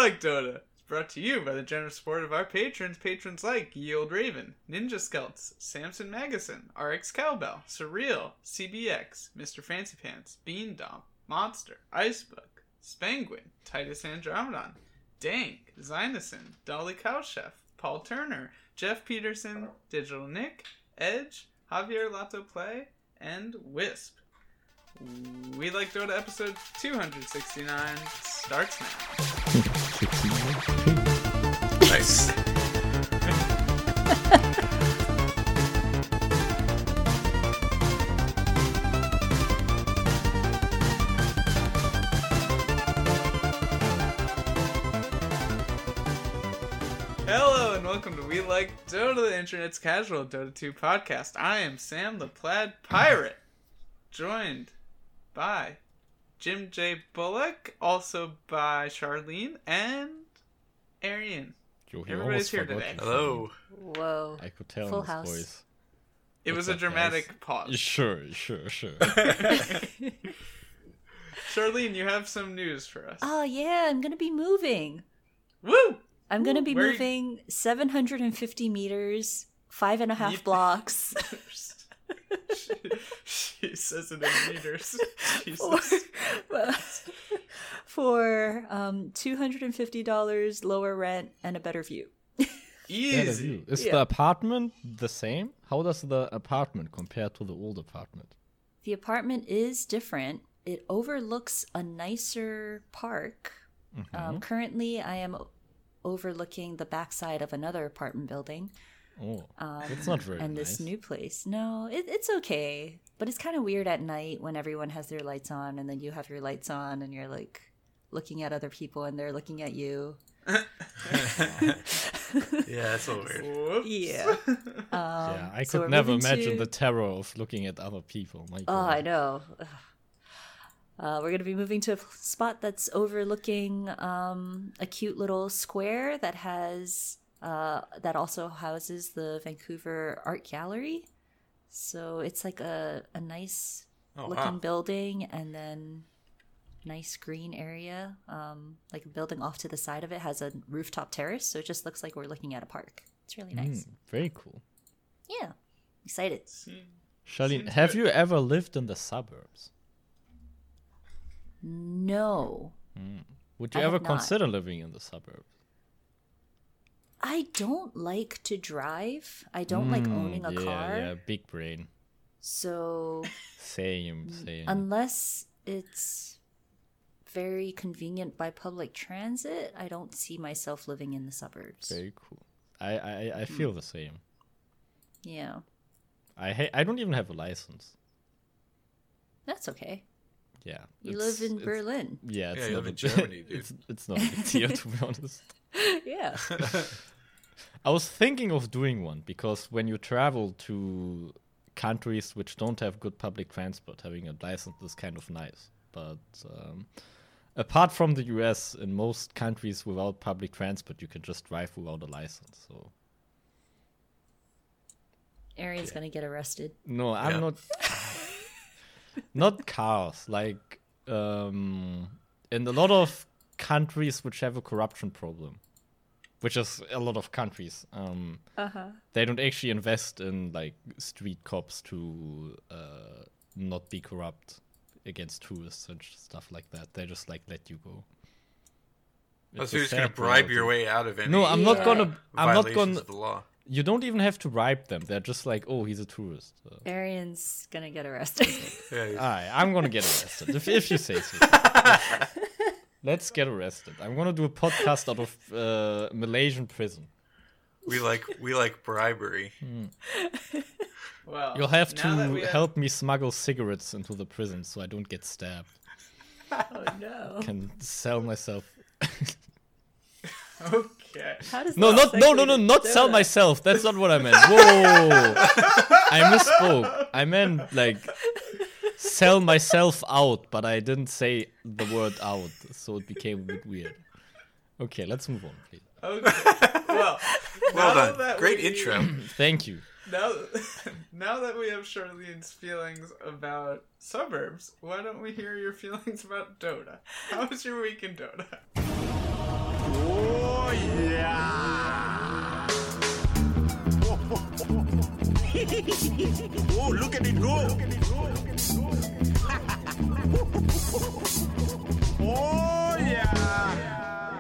Like Dota is brought to you by the generous support of our patrons. Patrons like Ye Old Raven, Ninja Skelts, Samson Magasin, RX Cowbell, Surreal, CBX, Mr. Fancy Pants, Bean Dom, Monster, Icebook, Spenguin, Titus Andromedon, Dank, Zynosin, Dolly Cowchef, Paul Turner, Jeff Peterson, Digital Nick, Edge, Javier Lato Play, and Wisp. We Like Dota episode 269 starts now. Nice. Hello and welcome to We Like Dota, the internet's casual Dota 2 podcast. I am Sam the Plaid Pirate, joined by Jim J. Bullock, also by Charlene and Arian. Everybody's here today. Hello. Whoa. I could tell Full in his house. voice. It What's was a up, dramatic guys? pause. Sure. Charlene, you have some news for us. Oh, yeah, I'm going to be moving. Woo! I'm going to be Where- moving 750 meters, 5.5 blocks. She says it in meters. Jesus. for $250 lower rent and a better view. Easy. Is Yeah. the apartment the same? How does the apartment compare to the old apartment? The apartment is different. It overlooks a nicer park. Currently, I am overlooking the backside of another apartment building. Oh, it's not very And nice. this new place. No, it's okay. But it's kind of weird at night when everyone has their lights on and then you have your lights on and you're like looking at other people and they're looking at you. Yeah, that's a little weird. Whoops. Yeah. Yeah, I so could we're never moving imagine to- the terror of looking at other people. My Oh, God. I know. We're going to be moving to a spot that's overlooking a cute little square that has that also houses the Vancouver Art Gallery. So it's like a nice Oh, looking wow. building and then nice green area. Like a building off to the side of it has a rooftop terrace, so it just looks like we're looking at a park. It's really nice. Very cool. Yeah. Excited. Charlene, Seems have good. you ever lived in the suburbs? No. Would you I ever have not. consider living in the suburbs? I don't like to drive. I don't like owning a car. Yeah, big brain. So Same. unless it's very convenient by public transit, I don't see myself living in the suburbs. Very cool. I feel the same. Yeah. I don't even have a license. That's okay. Yeah. You it's- live in it's- Berlin. Yeah, it's Yeah, you not live a- in Germany, dude. It's not a big deal, to be honest. Yeah. I was thinking of doing one because when you travel to countries which don't have good public transport, having a license is kind of nice. But apart from the US, in most countries without public transport, you can just drive without a license. So Arian's gonna get arrested. no, I'm Yeah. not. Not cars, like in a lot of countries which have a corruption problem, which is a lot of countries. They don't actually invest in like street cops to not be corrupt against tourists and stuff like that. They just like let you go. Oh, It's so a you're just gonna sad bribe reality. your way out of any No, I'm not Yeah. gonna. I'm not violations gonna. of the law. You don't even have to bribe them. They're just like, oh, he's a tourist. Arian's gonna get arrested. Yeah, Alright, I'm gonna get arrested if you say so. Let's get arrested. I'm gonna do a podcast out of Malaysian prison. we like bribery. Well, You'll have now that to we have- help me smuggle cigarettes into the prison so I don't get stabbed. Oh no. Can sell myself. Okay. How does No, that not sell myself. That's not what I meant. Whoa, I misspoke. I meant like sell myself out, but I didn't say the word out, so it became a bit weird. Okay, let's move on, please. Okay. Well, Well now done. that Great we- intro. Thank you. Now that we have Charlene's feelings about suburbs, why don't we hear your feelings about Dota? How was your week in Dota? Oh, look at it go! Oh, yeah!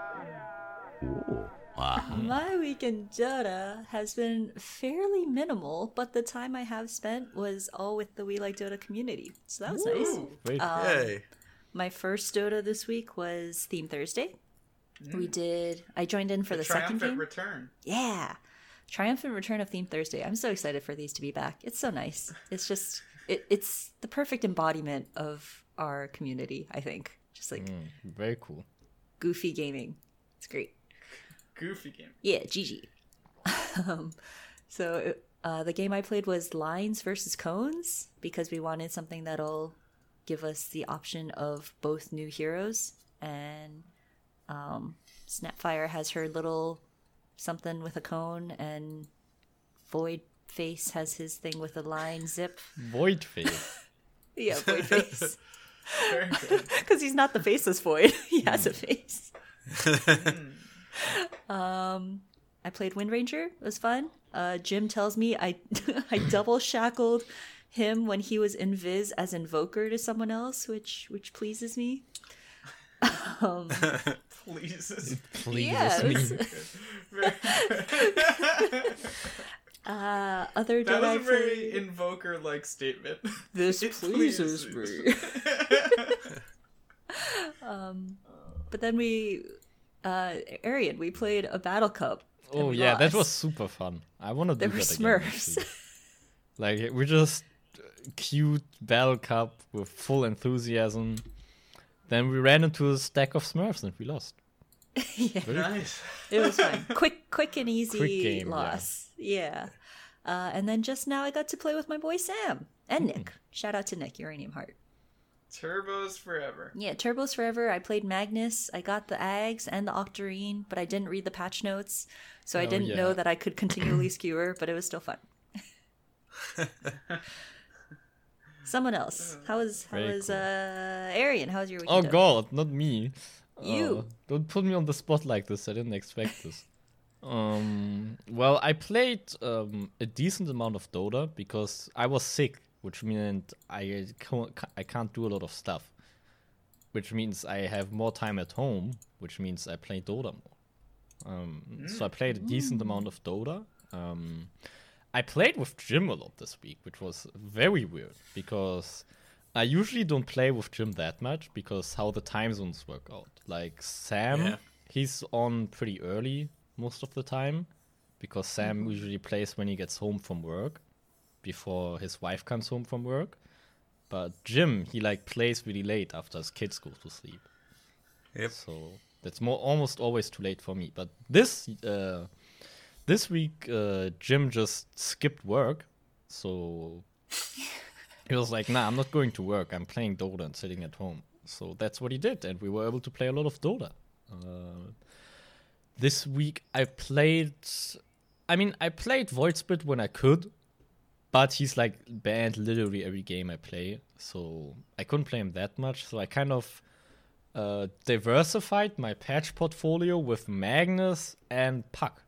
My week in Dota has been fairly minimal, but the time I have spent was all with the We Like Dota community. So that was nice. Very Yay. My first Dota this week was Theme Thursday. I joined in for the second triumphant game. return. Yeah. Triumphant return of Theme Thursday. I'm so excited for these to be back. It's so nice. It's just, it's the perfect embodiment of our community, I think. Just like very cool. goofy gaming. It's great. Goofy game. Yeah, GG. So the game I played was Lines versus Cones because we wanted something that'll give us the option of both new heroes. And Snapfire has her little something with a cone, and Void Face has his thing with a line zip. Void face. Yeah, Void Face. Very good. Because he's not the faceless Void. He has a face. I played Wind Ranger. It was fun. Jim tells me I double shackled him when he was invis as invoker to someone else, which pleases me. Pleases. Please Yeah, me. Very good. Other That Jedi was a very played- invoker-like statement. This It pleases me. But then Arian, we played a battle cup. and Oh we yeah, that lost. was super fun. I want to do There that were again. Smurfs. actually. Like we just cute battle cup with full enthusiasm. Then we ran into a stack of Smurfs and we lost. Yeah, Nice. it was fun. Quick and easy Quick game, yeah. loss. Yeah. And then just now I got to play with my boy Sam and Nick. Shout out to Nick, Uranium Heart. Turbos forever. Yeah, Turbos Forever. I played Magnus. I got the Ags and the Octarine, but I didn't read the patch notes, so I Oh, didn't yeah. know that I could continually skewer, but it was still fun. Someone else. How was Very cool. Arian? How was your Oh weekend? god, not me. You. Don't put me on the spot like this. I didn't expect this. Well, I played a decent amount of Dota because I was sick, which meant I can't do a lot of stuff. Which means I have more time at home, which means I play Dota more. So I played a decent amount of Dota. I played with Jim a lot this week, which was very weird because I usually don't play with Jim that much because how the time zones work out. Like Sam, Yeah. he's on pretty early most of the time because Sam usually plays when he gets home from work before his wife comes home from work. But Jim, he like plays really late after his kids go to sleep. Yep. So that's almost always too late for me. But this week, Jim just skipped work, so he was like, "Nah, I'm not going to work. I'm playing Dota and sitting at home." So that's what he did, and we were able to play a lot of Dota. This week, I played Void Split when I could, but he's like banned literally every game I play, so I couldn't play him that much. So I kind of diversified my patch portfolio with Magnus and Puck.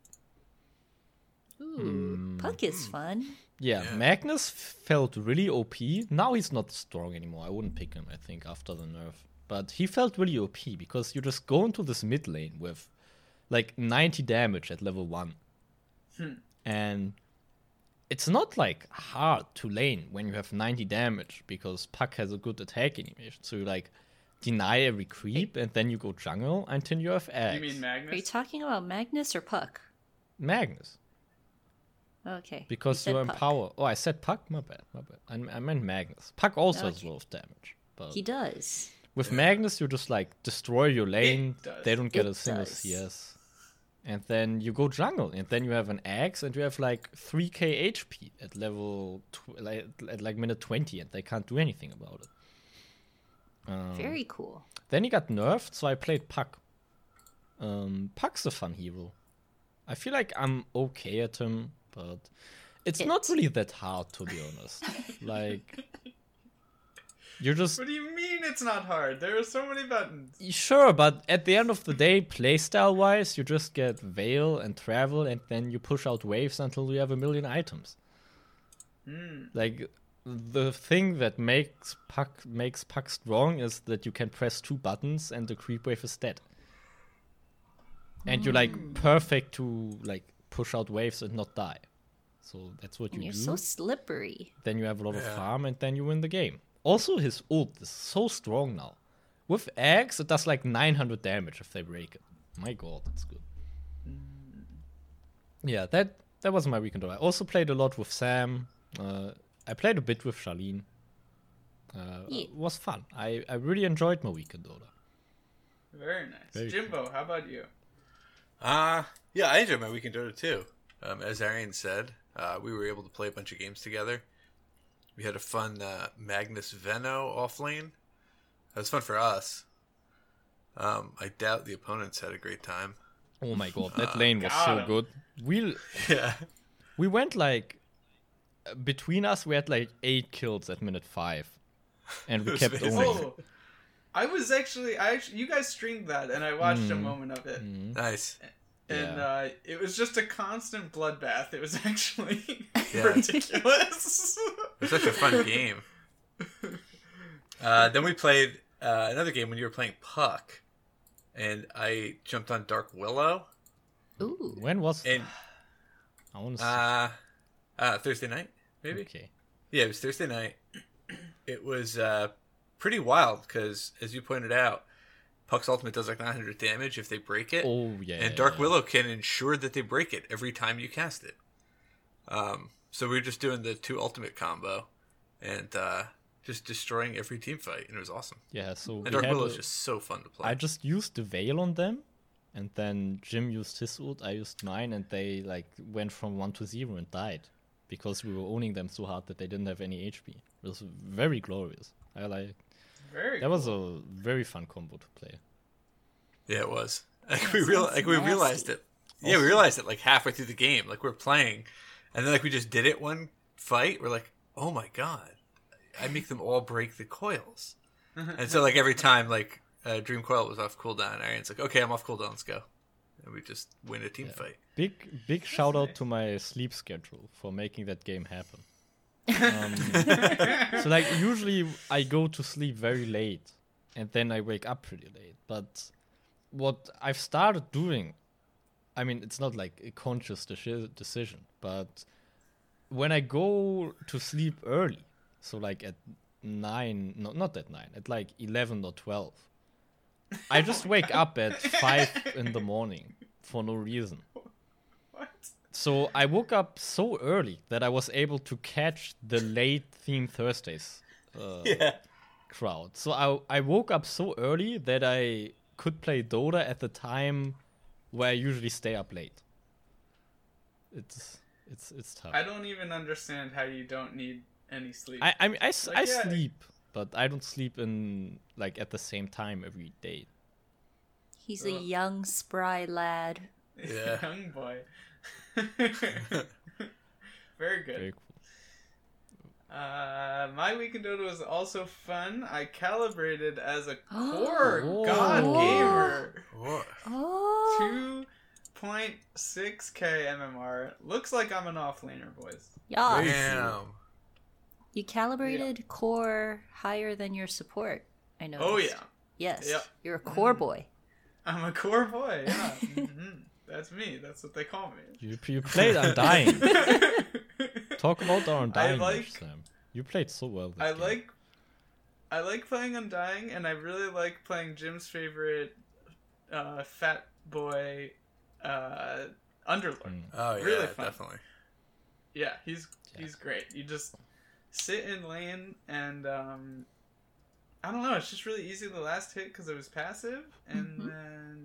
Ooh, Puck is fun. Yeah, Magnus felt really OP. Now he's not strong anymore. I wouldn't pick him, I think, after the nerf. But he felt really OP because you just go into this mid lane with like 90 damage at level 1. And it's not like hard to lane when you have 90 damage because Puck has a good attack animation. So you like deny every creep and then you go jungle until you have Axe. You mean Are you Magnus? talking about Magnus or Puck? Magnus. Okay. Because you you said Puck. empower. Oh, I said Puck? My bad. I meant Magnus. Puck also has a Okay. lot of damage. But He does. with Magnus, you just like destroy your lane. does. They don't get It a single does. CS. And then you go jungle. And then you have an axe and you have like 3k HP at level at like minute 20. And they can't do anything about it. Very cool. Then he got nerfed, so I played Puck. Puck's a fun hero. I feel like I'm okay at him, but it's not really that hard, to be honest. Like, you're just... What do you mean it's not hard? There are so many buttons. Sure, but at the end of the day, playstyle-wise, you just get Veil and Travel, and then you push out waves until you have a million items. Like the thing that makes Puck strong is that you can press 2 buttons and the creep wave is dead. And you're like perfect to like push out waves and not die. So that's what you And you're do. so slippery. Then you have a lot of farm and then you win the game. Also, his ult is so strong now. With Axe, it does like 900 damage if they break it. My god, that's good. Yeah, that was my weekend. I also played a lot with Sam. I played a bit with Charlene. Yeah. It was fun. I really enjoyed my weekend Dota. Very nice. Very Jimbo, how about you? Yeah, I enjoyed my weekend Dota too. As Arian said, we were able to play a bunch of games together. We had a fun Magnus Venno off lane. That was fun for us. I doubt the opponents had a great time. Oh my god, that lane was got so him. good. Yeah. We went like between us, we had like 8 kills at minute 5, and we It was kept amazing. owning. Oh, you guys streamed that, and I watched a moment of it. Nice. And it was just a constant bloodbath. It was actually Yeah. ridiculous. It was such a fun game. Then we played another game when you were playing Puck, and I jumped on Dark Willow. Ooh. When was And I want to Thursday night, maybe. Okay. Yeah, it was Thursday night. It was pretty wild because, as you pointed out, Puck's ultimate does like 900 damage if they break it. Oh yeah. And Dark Willow can ensure that they break it every time you cast it. So we were just doing the 2 ultimate combo and just destroying every team fight, and it was awesome. Yeah, so And we Dark had Willow a- is just so fun to play. I just used the veil on them, and then Jim used his ult, I used mine, and they like went from 1 to 0 and died because we were owning them so hard that they didn't have any HP. It was very glorious. I like Very that was a very fun combo to play. Yeah, it was. Like That we sounds realized nasty. it. Yeah, we realized it like halfway through the game. Like we're playing, and then like we just did it one fight. We're like, oh my god, I make them all break the coils. And so like every time like Dream Coil was off cooldown, Arian's like, okay, I'm off cooldown, let's go, and we just win a team fight. Big shout out to my sleep schedule for making that game happen. So like usually I go to sleep very late and then I wake up pretty late. But what I've started doing, I mean, it's not like a conscious decision, but when I go to sleep early, so like at 9, no, not at 9, at like 11 or 12, I just wake up at 5 in the morning for no reason. What? So I woke up so early that I was able to catch the late Theme Thursdays crowd. So I woke up so early that I could play Dota at the time where I usually stay up late. It's tough. I don't even understand how you don't need any sleep. I mean, I Like, yeah. sleep, but I don't sleep in like at the same time every day. He's a young, spry lad. Yeah. Young boy. Very good. Very cool. My weekend Dota was also fun. I calibrated as a core Oh. god gamer. What? Oh, 2.6k MMR. Looks like I'm an offlaner, boys. yeah. Damn. You calibrated core higher than your support. I know. Oh yeah, Yes. Yep. You're a core boy. I'm a core boy. Yeah, that's me. That's what they call me. You played Undying. Talk about our Undying like- match, Sam. You played so well. This I game. like playing Undying, and I really like playing Jim's favorite fat boy Underlord. Oh yeah, Really fun. definitely. Yeah, he's great. You just sit in lane, and I don't know. It's just really easy the last hit because it was passive, and then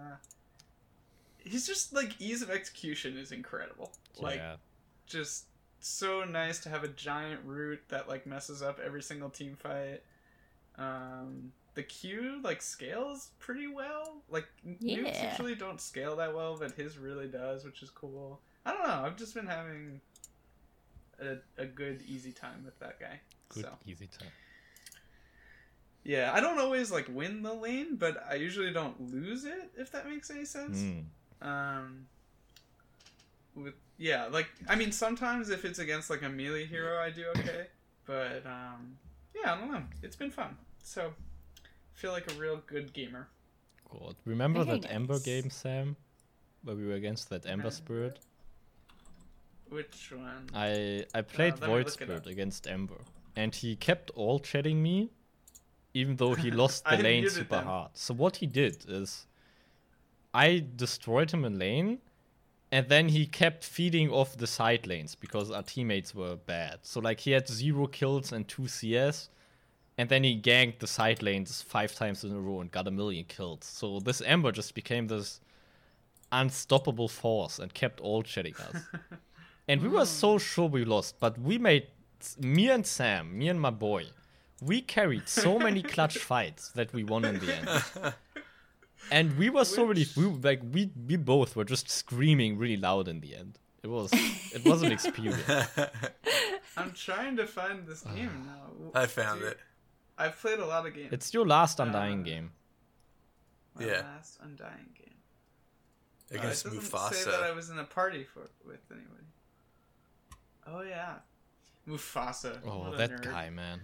he's just like ease of execution is incredible. Like Yeah. just so nice to have a giant root that like messes up every single team fight. The Q like scales pretty well. Like nukes Yeah. usually don't scale that well, but his really does, which is cool. I don't know. I've just been having a good easy time with that guy. Good, So easy time. yeah, I don't always like win the lane, but I usually don't lose it. If that makes any sense. Mm. with yeah, like I mean sometimes if it's against like a melee hero I do okay, but yeah, I don't know. It's been fun. So I feel like a real good gamer. God, remember Very that Ember nice. game, Sam, where we were against that Ember Spirit? Which one? I played let me Void look it Spirit up. against Ember, and he kept all chatting me, even though he lost the I lane muted super them. hard. So what he did is, I destroyed him in lane, and then he kept feeding off the side lanes because our teammates were bad. So like he had 0 kills and 2 CS, and then he ganked the side lanes 5 times in a row and got 1,000,000 kills. So this Ember just became this unstoppable force and kept all chatting us. And we were so sure we lost, but we made me and Sam, me and my boy, we carried so many clutch fights that we won in the end. And we were so really we both were just screaming really loud in the end. It was an experience. I'm trying to find this game now. I found Dude, it. I've played a lot of games. It's your last Undying game. My Yeah. last Undying game. Against it doesn't Mufasa. say that I was in a party with anybody. Oh yeah, Mufasa. Oh, What a that nerd. guy, man.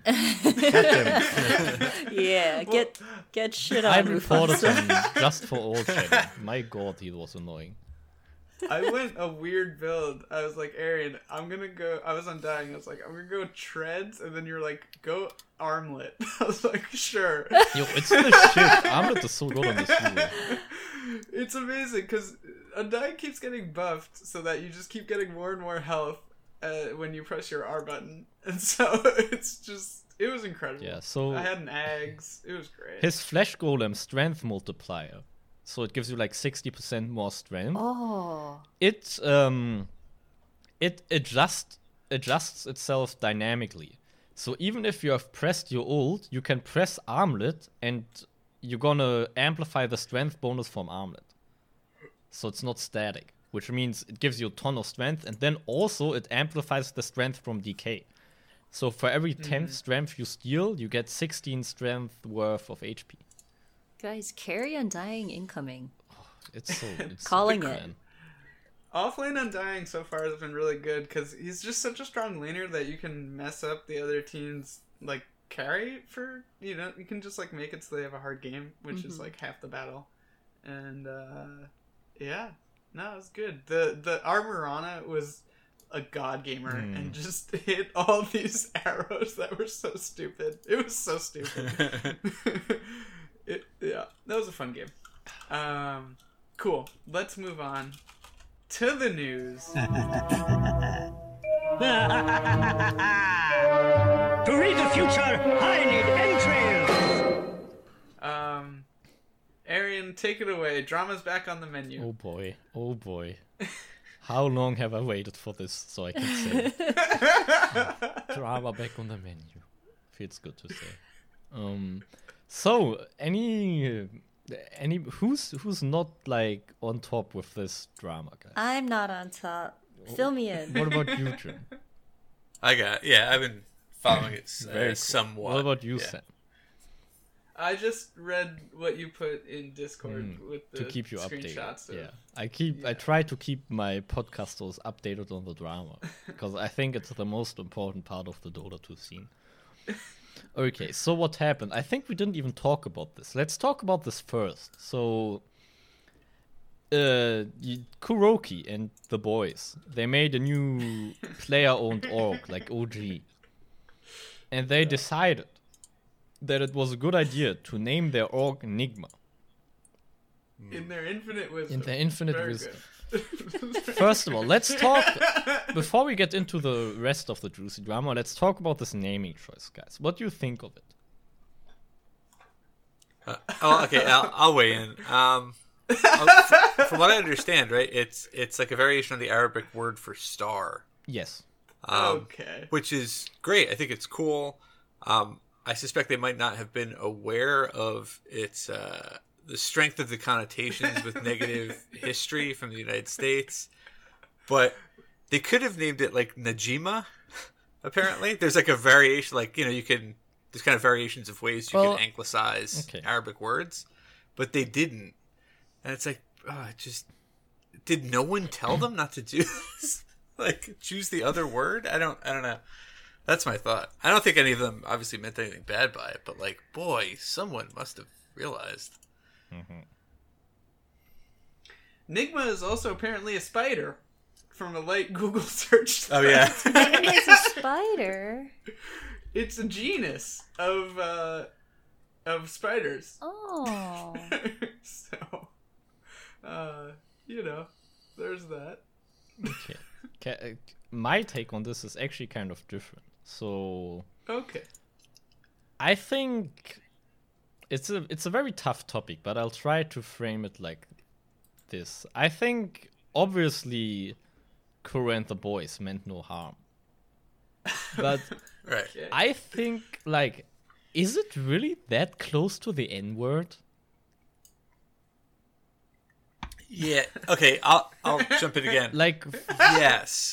Yeah, Well, get shit on I reported Mufasa. him just for all chatting. My god, he was annoying. I went a weird build. I was like, Arian, I'm gonna go. I was Undying. I was like, I'm gonna go treads, and then you're like, go armlet. I was like, sure. Yo, it's the shit. Armlet is so good on this hero. It's amazing because Undying keeps getting buffed so that you just keep getting more and more health when you press your R button, and so it was incredible. Yeah, so I had an Ags. It was great. his Flesh Golem strength multiplier, so it gives you like 60% more strength. Oh, It adjusts itself dynamically. So even if you have pressed your ult, you can press Armlet and you're gonna amplify the strength bonus from Armlet. So it's not static, which means it gives you a ton of strength, and then also it amplifies the strength from decay. So for every 10 strength you steal, you get 16 strength worth of HP. guys, carry Undying incoming. It's Calling so good, it. man. Offlane Undying so far has been really good because he's just such a strong laner that you can mess up the other team's like carry for you can just like make it so they have a hard game, which is like half the battle. And yeah, no, it was good. The Armorana was a god gamer and just hit all these arrows that were so stupid. It was so stupid. Yeah, that was a fun game. Cool. Let's move on to the news. To read the future, I need entrails. Arian, take it away. Drama's back on the menu. Oh boy, oh boy. How long have I waited for this so I can say drama back on the menu? Feels good to say. So any who's not like on top with this drama, guys? I'm not on top. Fill me in. What about you, Jim? I've been following it Very cool. somewhat. What about you, Yeah. Sam? I just read what you put in Discord with the To keep you updated. screenshots. Yeah, I try to keep my podcasters updated on the drama because I think it's the most important part of the Dota 2 scene. Okay, so what happened? I think we didn't even talk about this. Let's talk about this first. So, Kuroki and the boys, they made a new player-owned org, like OG. And they decided that it was a good idea to name their org Nigma. In their infinite wisdom. In their infinite Very wisdom. good. First of all, let's talk, before we get into the rest of the juicy drama, let's talk about this naming choice, guys. What do you think of it? Okay, I'll weigh in. From what I understand, right, it's like a variation of the Arabic word for star, Yes. Okay. which is great. I think it's cool. I suspect they might not have been aware of its the strength of the connotations with negative history from the United States, but they could have named it like Najima. Apparently, there's like a variation, like you can. There's kind of variations of ways you can anglicize okay. Arabic words, but they didn't, and it's like did no one tell them not to do this? Like, choose the other word? I don't know. That's my thought. I don't think any of them obviously meant anything bad by it, but like, boy, someone must have realized. Mm-hmm. Nigma is also apparently a spider from a light Google search. Oh yeah. It's a spider. It's a genus of spiders. Oh. So, there's that. Okay. My take on this is actually kind of different. So Okay. I think it's a very tough topic, but I'll try to frame it like this. I think obviously Kuro and the boys meant no harm. But Right. Okay. I think, like, is it really that close to the N-word? Yeah. Okay. I'll jump in again. Like, Yes.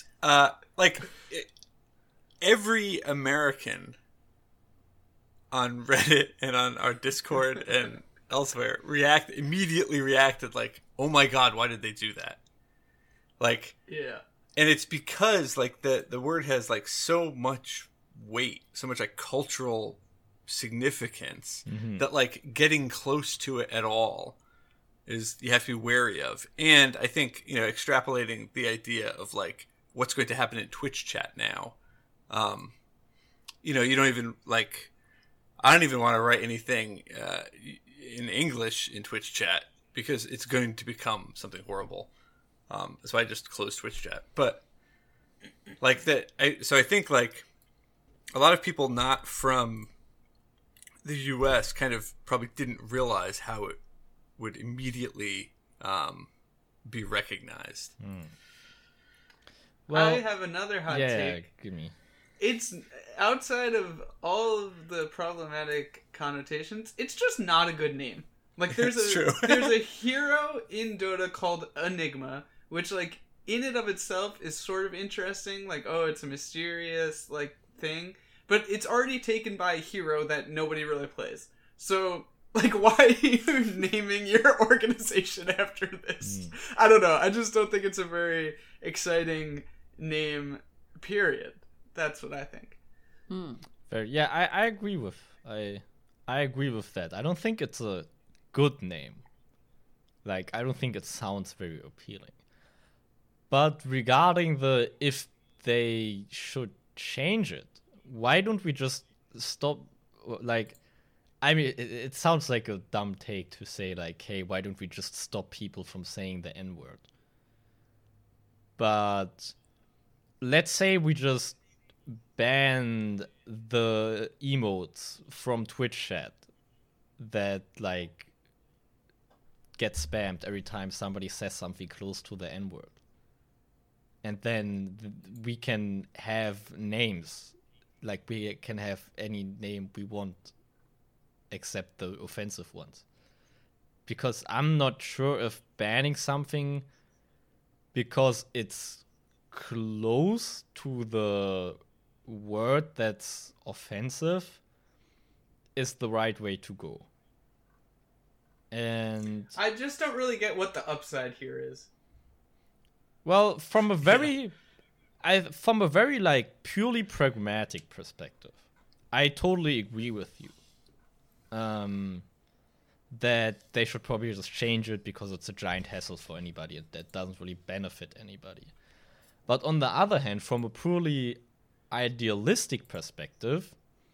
Every American on Reddit and on our Discord and elsewhere immediately reacted like, "Oh my god, why did they do that?" Like, Yeah. and it's because like the word has like so much weight, so much like cultural significance that like getting close to it at all is you have to be wary of. And I think, extrapolating the idea of like what's going to happen in Twitch chat now, you don't even like, I don't even want to write anything in English in Twitch chat because it's going to become something horrible. So I just closed Twitch chat. But like that, so I think like a lot of people not from the US kind of probably didn't realize how it would immediately be recognized. well, I have another hot take. give me. It's outside of all of the problematic connotations, it's just not a good name. Like there's It's true. there's a hero in Dota called Enigma, which like in and of itself is sort of interesting. Like, oh, it's a mysterious like thing, but it's already taken by a hero that nobody really plays. So like, why are you naming your organization after this? I don't know. I just don't think it's a very exciting name, period. That's what I think. Fair. Yeah, I agree with I agree with that. I don't think it's a good name. Like, I don't think it sounds very appealing. But regarding the if they should change it, why don't we just stop? Like, I mean, it sounds like a dumb take to say like, hey, why don't we just stop people from saying the N-word? But let's say we just banned the emotes from Twitch chat that like get spammed every time somebody says something close to the N-word. And then we can have names, like we can have any name we want except the offensive ones. Because I'm not sure if banning something because it's close to the word that's offensive is the right way to go. And I just don't really get what the upside here is. well, from a very like purely pragmatic perspective, I totally agree with you. That they should probably just change it because it's a giant hassle for anybody that doesn't really benefit anybody. But on the other hand, from a purely idealistic perspective,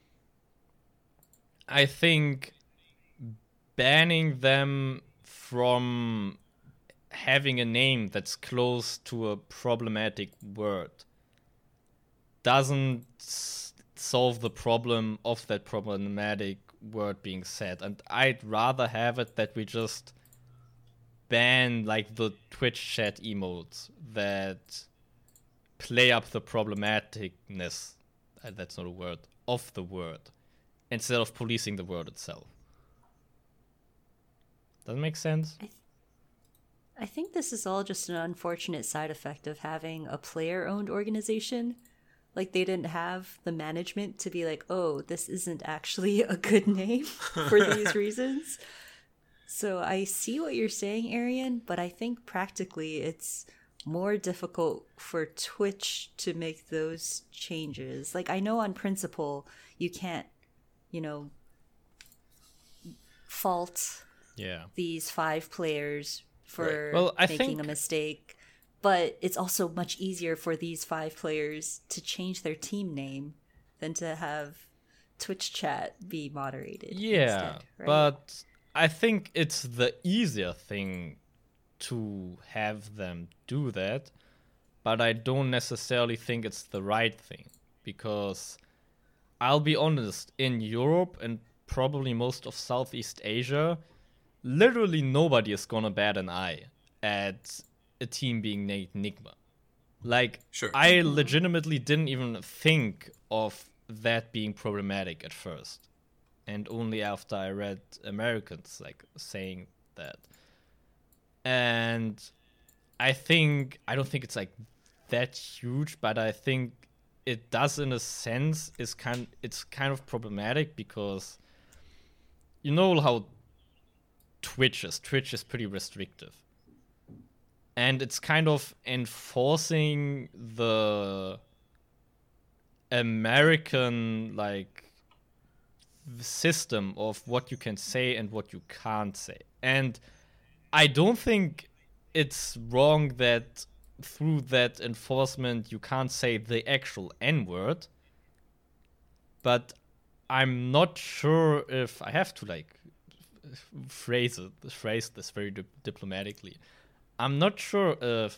I think banning them from having a name that's close to a problematic word doesn't solve the problem of that problematic word being said. And I'd rather have it that we just ban like the Twitch chat emotes that play up the problematicness, that's not a word, of the word, instead of policing the word itself. Does that make sense? I think this is all just an unfortunate side effect of having a player-owned organization. Like, they didn't have the management to be like, oh, this isn't actually a good name for these reasons. So I see what you're saying, Arian, but I think practically it's more difficult for Twitch to make those changes. Like, I know on principle you can't, fault these 5 players for making a mistake, but it's also much easier for these 5 players to change their team name than to have Twitch chat be moderated. Yeah, instead, right? but I think it's the easier thing to have them do that, but I don't necessarily think it's the right thing, because I'll be honest, in Europe and probably most of Southeast Asia, literally nobody is gonna bat an eye at a team being named Nigma. Like, Sure. I legitimately didn't even think of that being problematic at first, and only after I read Americans like saying that. And I don't think it's like that huge, but I think it does in a sense. It's kind of problematic because you know how Twitch is pretty restrictive, and it's kind of enforcing the American like system of what you can say and what you can't say. And I don't think it's wrong that through that enforcement you can't say the actual N-word, but I'm not sure if I have to like phrase this very diplomatically. I'm not sure if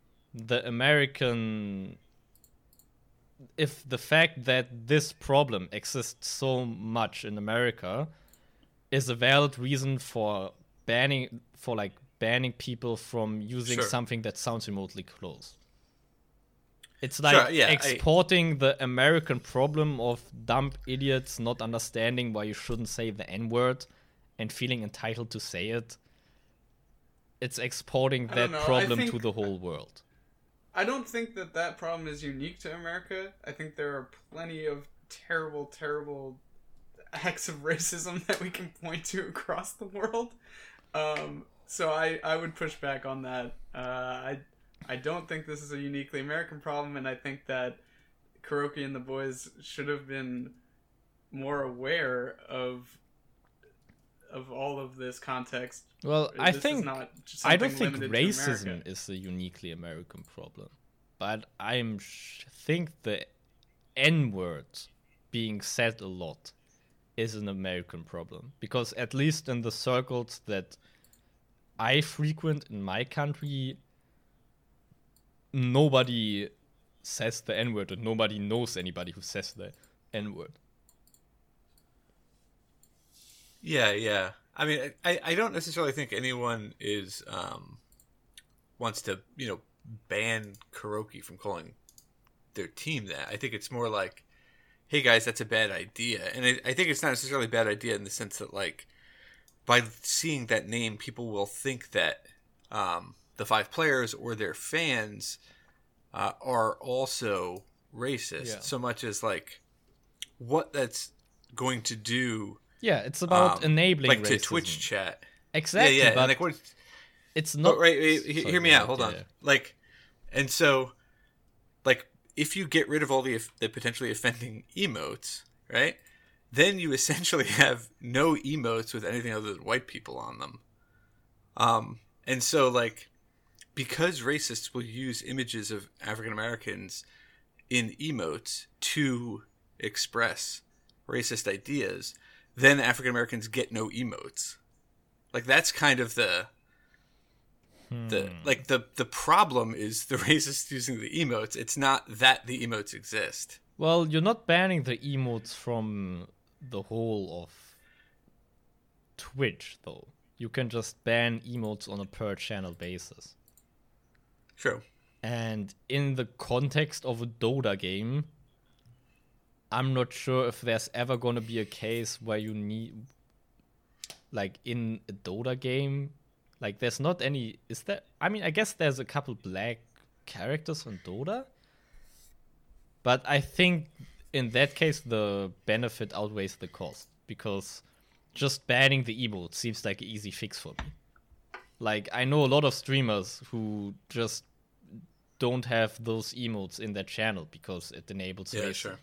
the fact that this problem exists so much in America is a valid reason for banning people from using something that sounds remotely close. It's like exporting the American problem of dumb idiots not understanding why you shouldn't say the N-word and feeling entitled to say it. It's exporting that problem to the whole world. I don't think that problem is unique to America. I think there are plenty of terrible, terrible acts of racism that we can point to across the world. So I would push back on that. I don't think this is a uniquely American problem, and I think that Kuroki and the boys should have been more aware of all of this context. Well, I don't think racism is a uniquely American problem, but I think the N-word being said a lot is an American problem, because at least in the circles that I frequent in my country, nobody says the N-word, and nobody knows anybody who says the N-word. Yeah. I mean, I don't necessarily think anyone wants to, ban Kuroki from calling their team that. I think it's more like, hey guys, that's a bad idea. And I think it's not necessarily a bad idea in the sense that, like, by seeing that name, people will think that the 5 players or their fans are also racist, so much as, like, what that's going to do. Yeah, it's about enabling like racism. to Twitch chat. Exactly, yeah. but and like, it's not... hear me out, hold on. Like, and so, like, if you get rid of all the potentially offending emotes, right, then you essentially have no emotes with anything other than white people on them. And so, like, because racists will use images of African Americans in emotes to express racist ideas, then African Americans get no emotes. Like, that's kind of the problem is the racists using the emotes. It's not that the emotes exist. Well, you're not banning the emotes from the whole of Twitch, though. You can just ban emotes on a per channel basis. True. And in the context of a Dota game, I'm not sure if there's ever going to be a case where you need, like, in a Dota game, like, there's not any, is there? I mean, I guess there's a couple black characters on Dota, but I think in that case, the benefit outweighs the cost, because just banning the emotes seems like an easy fix for me. Like, I know a lot of streamers who just don't have those emotes in their channel because it enables racism. Sure.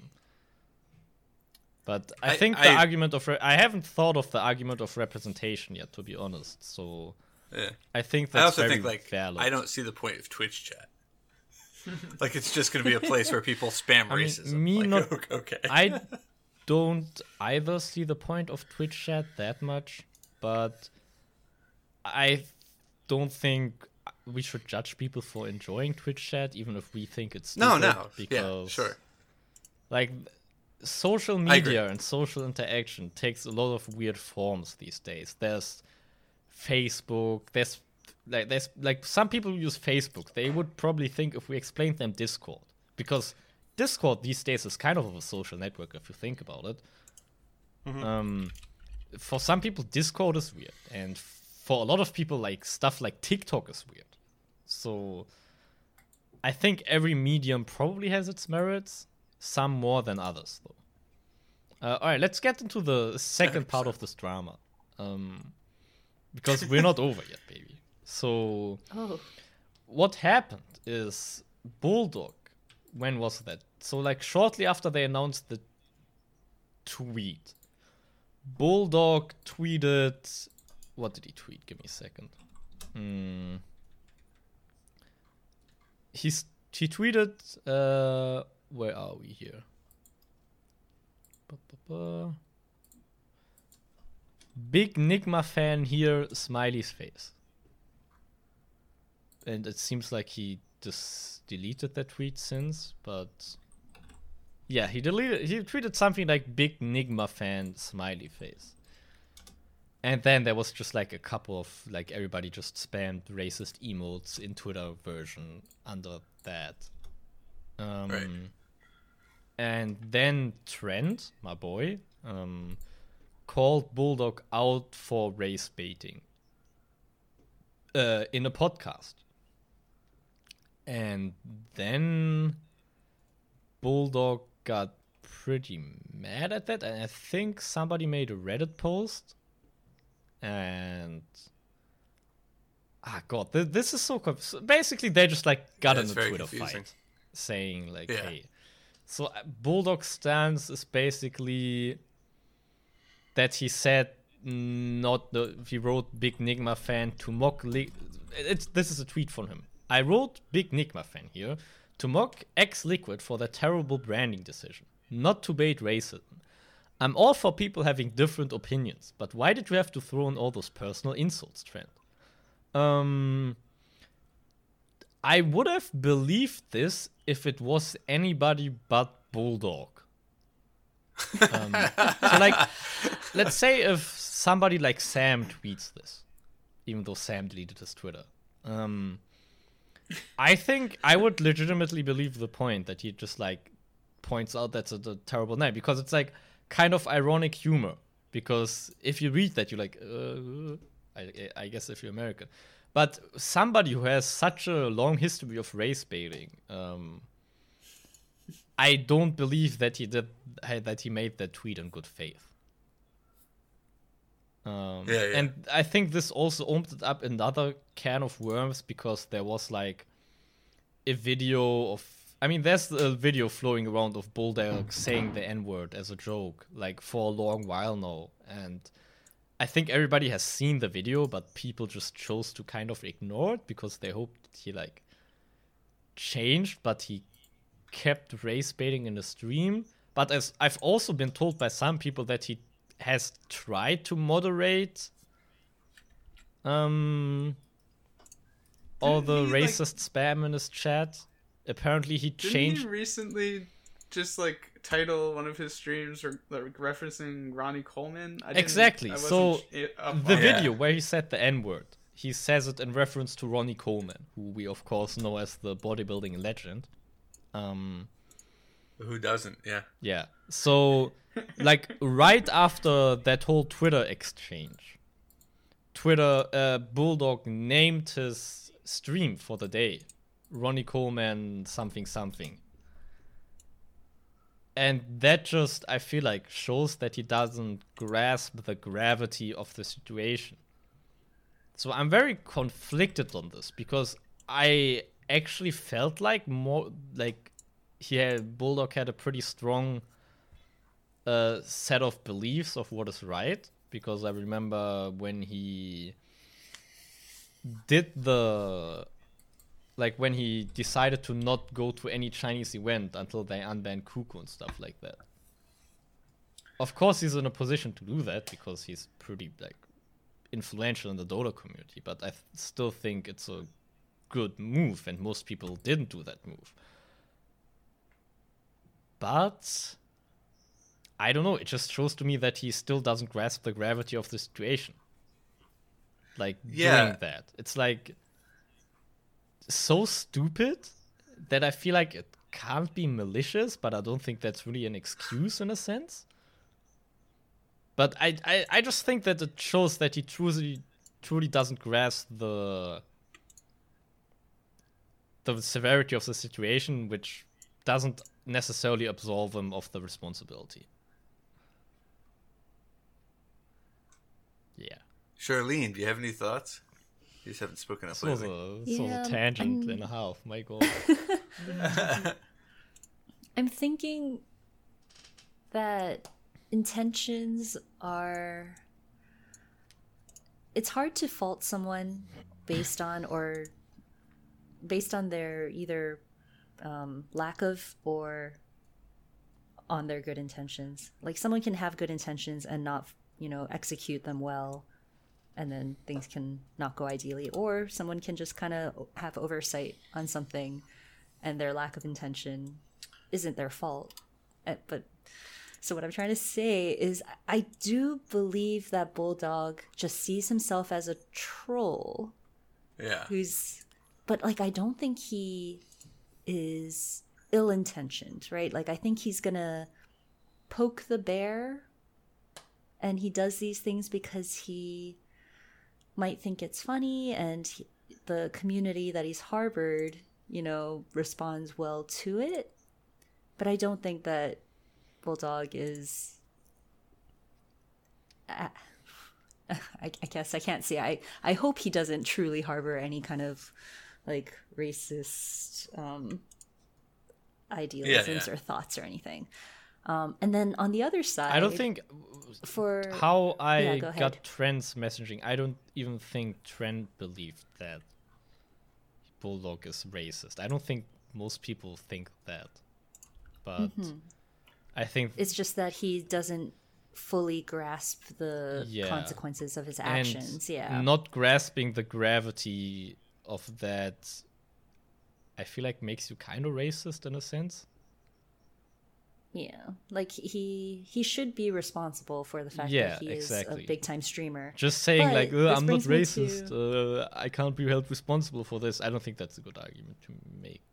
But I think the argument of... I haven't thought of the argument of representation yet, to be honest. So I think that's I also think, like, valid. I don't see the point of Twitch chat. Like, it's just going to be a place where people spam racism. Okay. I don't either see the point of Twitch chat that much, but I don't think we should judge people for enjoying Twitch chat, even if we think it's stupid. No. Because, sure. Like, social media and social interaction takes a lot of weird forms these days. There's Facebook, there's some people use Facebook. They would probably think if we explained them Discord, because Discord these days is kind of a social network if you think about it. Mm-hmm. For some people, Discord is weird, and for a lot of people, like stuff like TikTok is weird. So I think every medium probably has its merits, some more than others, though. All right, let's get into the second part of this drama, because we're not over yet, baby. So, what happened is Bulldog, when was that? So, like, shortly after they announced the tweet, Bulldog tweeted... What did he tweet? Give me a second. He tweeted... where are we here? Big Nigma fan here, smiley's face. And it seems like he just deleted that tweet since, but yeah, he tweeted something like Big Nigma fan, smiley face. And then there was just like a couple of, like, everybody just spammed racist emotes in Twitter version under that. Right. And then Trent, my boy, called Bulldog out for race baiting in a podcast. And then Bulldog got pretty mad at that, and I think somebody made a Reddit post. And God, this is so basically they just like got in a Twitter confusing fight, saying like, "Hey." So Bulldog's stance is basically that he said he wrote Big Nigma fan to mock. This is a tweet from him. I wrote Big Nigma fan here to mock X-Liquid for their terrible branding decision, not to bait racism. I'm all for people having different opinions, but why did you have to throw in all those personal insults, Trent? I would have believed this if it was anybody but Bulldog. So, like, let's say if somebody like Sam tweets this, even though Sam deleted his Twitter. I think I would legitimately believe the point that he just, like, points out that's a terrible name, because it's, like, kind of ironic humor. Because if you read that, you're like, I guess if you're American. But somebody who has such a long history of race baiting, I don't believe that he made that tweet in good faith. And I think this also opened up another can of worms, because there was like a video of, I mean, there's a video flowing around of Bulldog saying the N-word as a joke, like, for a long while now. And I think everybody has seen the video, but people just chose to kind of ignore it because they hoped he, like, changed, but he kept race baiting in the stream. But as I've also been told by some people that he has tried to moderate all the racist spam in his chat. Apparently he changed. Didn't he recently just like title one of his streams or like referencing Ronnie Coleman? Exactly. So the video where he said the N-word, he says it in reference to Ronnie Coleman, who we of course know as the bodybuilding legend. Who doesn't? Yeah. Yeah. So, like, right after that whole Twitter exchange, Bulldog named his stream for the day Ronnie Coleman something something. And that just, I feel like, shows that he doesn't grasp the gravity of the situation. So I'm very conflicted on this because I actually felt like Bulldog had a pretty strong set of beliefs of what is right. Because I remember when he did when he decided to not go to any Chinese event until they unbanned Kuku and stuff like that. Of course, he's in a position to do that because he's pretty influential in the Dota community. But I still think it's a good move, and most people didn't do that move. But I don't know. It just shows to me that he still doesn't grasp the gravity of the situation. Doing that, it's so stupid that I feel like it can't be malicious, but I don't think that's really an excuse in a sense. But I just think that it shows that he truly doesn't grasp the severity of the situation, which doesn't necessarily absolve him of the responsibility. Yeah. Charlene, do you have any thoughts? You just haven't spoken up lately. This was a tangent and a half. My God. I'm thinking that intentions are... It's hard to fault someone based on their either lack of or on their good intentions. Like, someone can have good intentions and not, execute them well, and then things can not go ideally. Or someone can just kind of have oversight on something, and their lack of intention isn't their fault. But so what I'm trying to say is, I do believe that Bulldog just sees himself as a troll. Yeah. But I don't think he is ill-intentioned, right? I think he's gonna poke the bear, and he does these things because he might think it's funny, and the community that he's harbored, responds well to it. But I don't think that Bulldog is... I guess I can't say. I hope he doesn't truly harbor any kind of racist idealisms or thoughts or anything. And then on the other side, I don't think how I got Trent's messaging. I don't even think Trent believed that Bulldog is racist. I don't think most people think that, but I think it's just that he doesn't fully grasp the consequences of his actions. And not grasping the gravity of that, I feel like makes you kind of racist in a sense. Yeah, he should be responsible for the fact that he is a big time streamer. Just saying I'm not racist, I can't be held responsible for this. I don't think that's a good argument to make.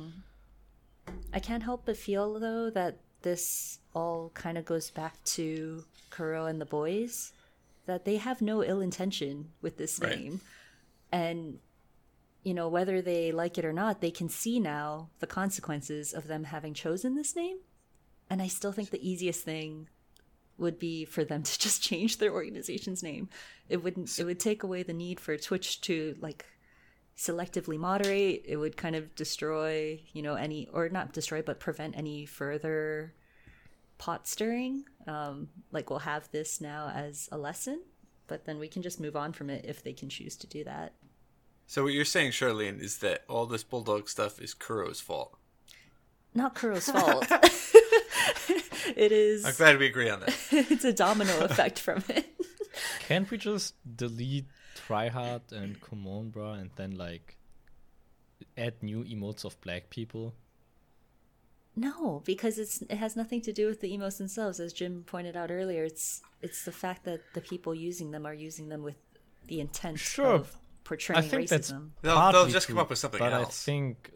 I can't help but feel though that this all kind of goes back to Kuro and the boys, that they have no ill intention with this name, and whether they like it or not, they can see now the consequences of them having chosen this name. And I still think the easiest thing would be for them to just change their organization's name. It would take away the need for Twitch to selectively moderate. It would kind of destroy, not destroy, but prevent any further pot stirring. We'll have this now as a lesson, but then we can just move on from it if they can choose to do that. So what you're saying, Charlene, is that all this Bulldog stuff is Kuro's fault. Not Kuro's fault. It is. I'm glad we agree on that. It's a domino effect from it. Can't we just delete Tryhard and Come On Bra and then add new emotes of black people? No, because it has nothing to do with the emotes themselves. As Jim pointed out earlier, it's the fact that the people using them are using them with the intent of portraying racism. They'll just come up with something but else. I think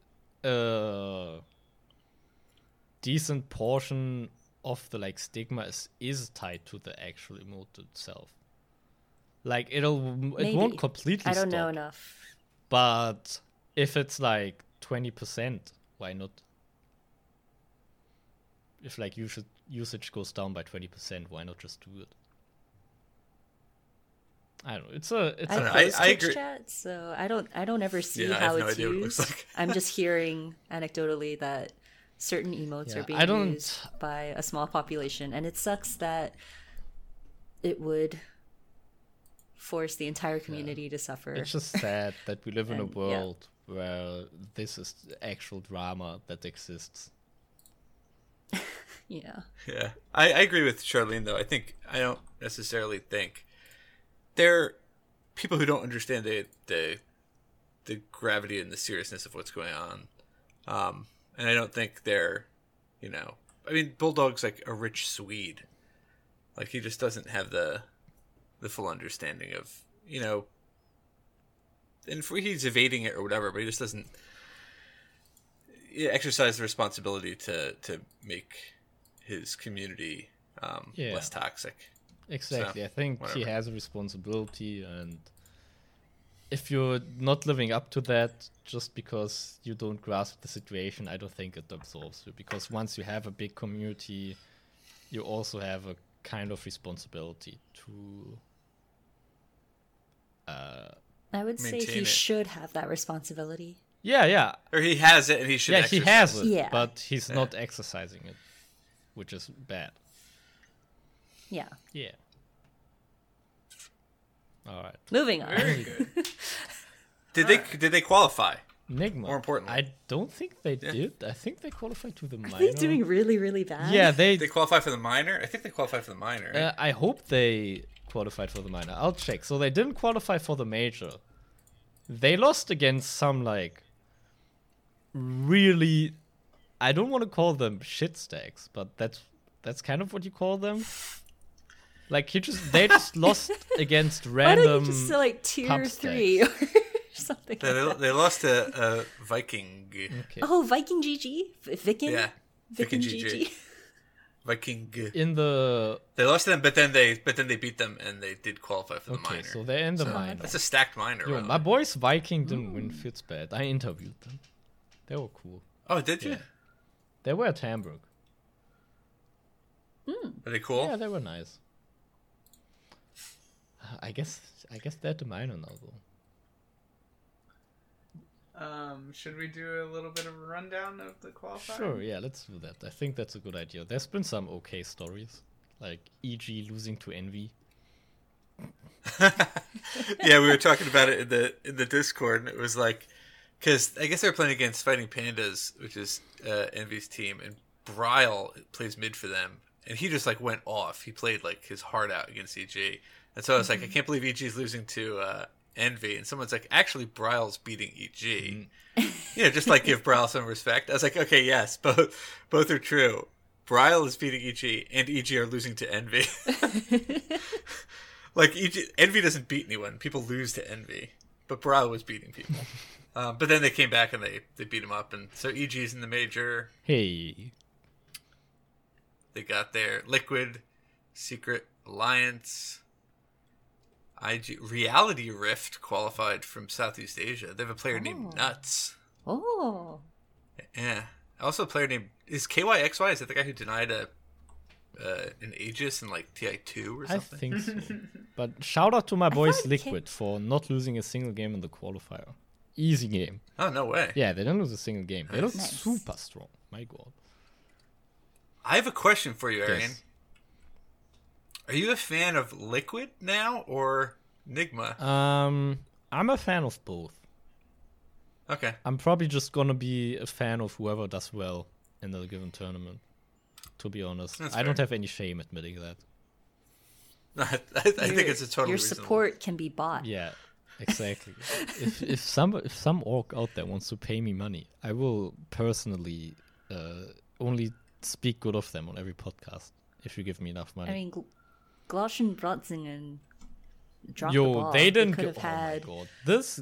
decent portion of the stigma is tied to the actual emote itself. It won't completely I don't stop, know enough. But if it's 20%, why not? if like usage goes down by 20%, why not just do it? I don't know. It's I a close I Twitch agree. chat, so I don't ever see Yeah, I how have no it's idea what it looks used. like. I'm just hearing anecdotally that certain emotes Yeah, are being I don't- used by a small population, and it sucks that it would force the entire community to suffer. It's just sad that we live in a And, yeah. world where this is the actual drama that exists. Yeah. Yeah, I agree with Charlene though. I don't necessarily think there are people who don't understand the gravity and the seriousness of what's going on, and I don't think they're, I mean, Bulldog's like a rich Swede, like he just doesn't have the full understanding of, and he's evading it or whatever, but he just doesn't exercise the responsibility to make his community Yeah. less toxic. Exactly. So, I think he whatever. has a responsibility, and if you're not living up to that just because you don't grasp the situation, I don't think it absolves you. Because once you have a big community, you also have a kind of responsibility to. I would say Maintain he it. should have that responsibility. Yeah. Or he has it and he should Yeah, he exercise has it. it, Yeah. but he's not exercising it, which is bad. Yeah. Yeah. All right. Moving on. Very good. Did they qualify? Nigma. More importantly. I don't think they did. I think they qualified to the minor. Are they doing really, really bad? Yeah, they. They qualify for the minor? I think they qualified for the minor. Right? I hope they qualified for the minor. I'll check. So they didn't qualify for the major. They lost against some like really. I don't want to call them shit stacks, but that's kind of what you call them. Like they just lost against Why don't random. you just say like tier pump 3 or something? they, like that. they lost to Viking. Okay. Oh, Viking GG? Viking? Yeah. Viking Viking GG. Viking. In the They lost to them, but then they beat them and they did qualify for the okay, minor. so they're in the So, minor. That's a stacked minor. Yo, by the my way. boys Viking didn't win Fitzbad. I interviewed them. They were cool. Oh, did you? Yeah. They were at Hamburg. Are they cool? Yeah, they were nice. I guess they're at the minor now though. Should we do a little bit of a rundown of the qualifying? Sure, yeah, let's do that. I think that's a good idea. There's been some okay stories, like EG losing to Envy. Yeah, we were talking about it in the Discord, and it was like, because I guess they were playing against Fighting Pandas, which is Envy's team, and Bryle plays mid for them, and he just like went off. He played like his heart out against EG, and so I was like, I can't believe EG's losing to Envy, and someone's like, actually, Bryle's beating EG. Just like give Bryle some respect. I was like, okay, yes, both are true. Bryle is beating EG, and EG are losing to Envy. Like Envy doesn't beat anyone. People lose to Envy, but Bryle was beating people. But then they came back and they beat him up, and so EG's in the major. Hey, They got their Liquid, Secret Alliance, IG Reality Rift qualified from Southeast Asia. They have a player named Nuts. Oh. Yeah. Also a player named is KYXY. Is that the guy who denied an Aegis in like TI2 or I something? think so. But shout out to my boys thought Liquid for not losing a single game in the qualifier. Easy game. Oh, no way. Yeah, they didn't lose a single game. They look Nice. super strong. My god. I have a question for you, Arian. Yes. Are you a fan of Liquid now or Nigma? I'm a fan of both. Okay. I'm probably just gonna be a fan of whoever does well in a given tournament. To be honest, That's I don't fair. have any shame admitting that. I think it's a totally Your reasonable. support can be bought. Yeah, exactly. if some orc out there wants to pay me money, I will personally only speak good of them on every podcast if you give me enough money. I mean, Glosh and Brotzingen dropped the Yo, ball. they didn't could go. have had. Oh my god, this.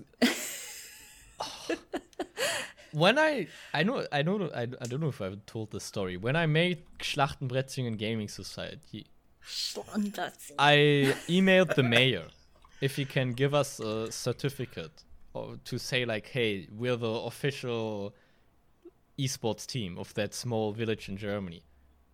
When I don't know if I've told this story. When I made Schlachtenbretzingen Gaming Society, I emailed the mayor if he can give us a certificate or to say like, hey, we're the official esports team of that small village in Germany.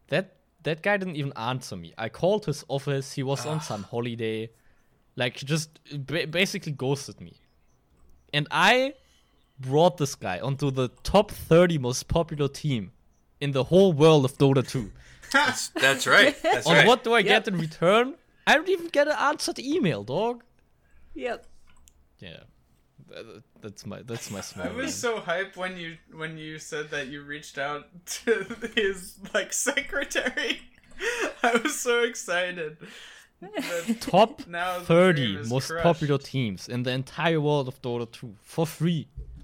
That guy didn't even answer me. I called his office. He was on some holiday. Like, he just basically ghosted me. And I brought this guy onto the top 30 most popular team in the whole world of Dota 2. That's right. That's And right. what do I get in return? I don't even get an answered email, dog. Yep. Yeah. That's my small I was win. so hyped when you said that you reached out to his like secretary. I was so excited. But Top now the 30 dream is most crushed. popular teams in the entire world of Dota 2 for free.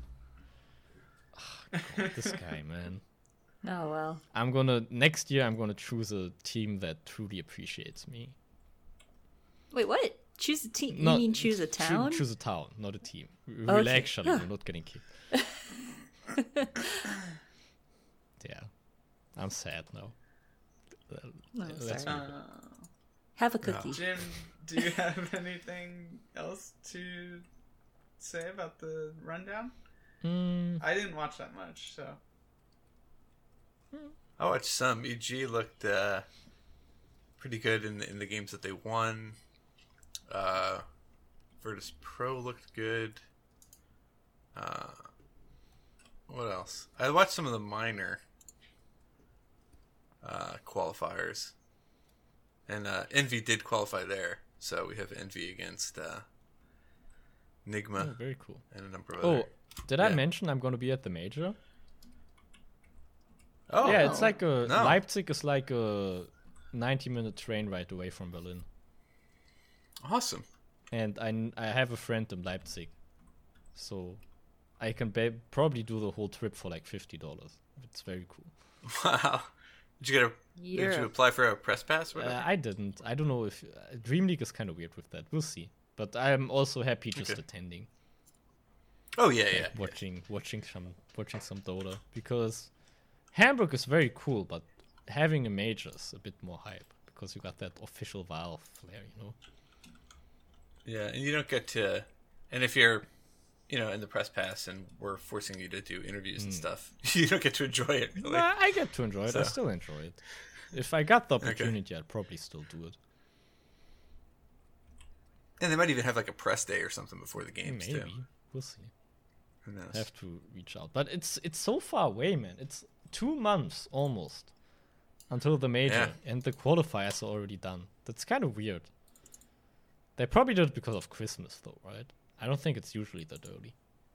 Oh, God, this guy, man. Oh well. Next year I'm gonna choose a team that truly appreciates me. Wait, what? Choose a team? No, You mean choose a town? Choose a town, not a team. Okay. Relax, Charlie, you're not getting kicked. Yeah, I'm sad now. No, Let's sorry. move on. Have a cookie. Jim, do you have anything else to say about the rundown? I didn't watch that much, so. I watched some. EG looked pretty good in the games that they won. Virtus Pro looked good. What else? I watched some of the minor qualifiers. And Envy did qualify there. So we have Envy against Nigma Oh, very cool. and a number of Oh, other... did I yeah. mention I'm gonna be at the major? Oh, Yeah, it's like no. Leipzig is like a 90-minute train ride away from Berlin. Awesome. And I have a friend in Leipzig, so I can probably do the whole trip for like $50. It's very cool. Wow. Did you did you apply for a press pass? Or whatever? I didn't. I don't know if Dream League is kind of weird with that. We'll see. But I'm also happy just Okay. attending, Oh yeah, yeah. watching some Dota, because Hamburg is very cool, but having a major is a bit more hype because you got that official Valve flair, you know. Yeah, and you don't get to, and if you're, in the press pass and we're forcing you to do interviews and stuff, you don't get to enjoy it. Really. Nah, I get to enjoy it. I So- still enjoy it. If I got the opportunity, I'd probably still do it. And they might even have like a press day or something before the games Maybe. too. We'll see. Who knows? Have to reach out. But it's so far away, man. It's 2 months almost until the major, and the qualifiers are already done. That's kind of weird. They probably did it because of Christmas, though, right? I don't think it's usually that early.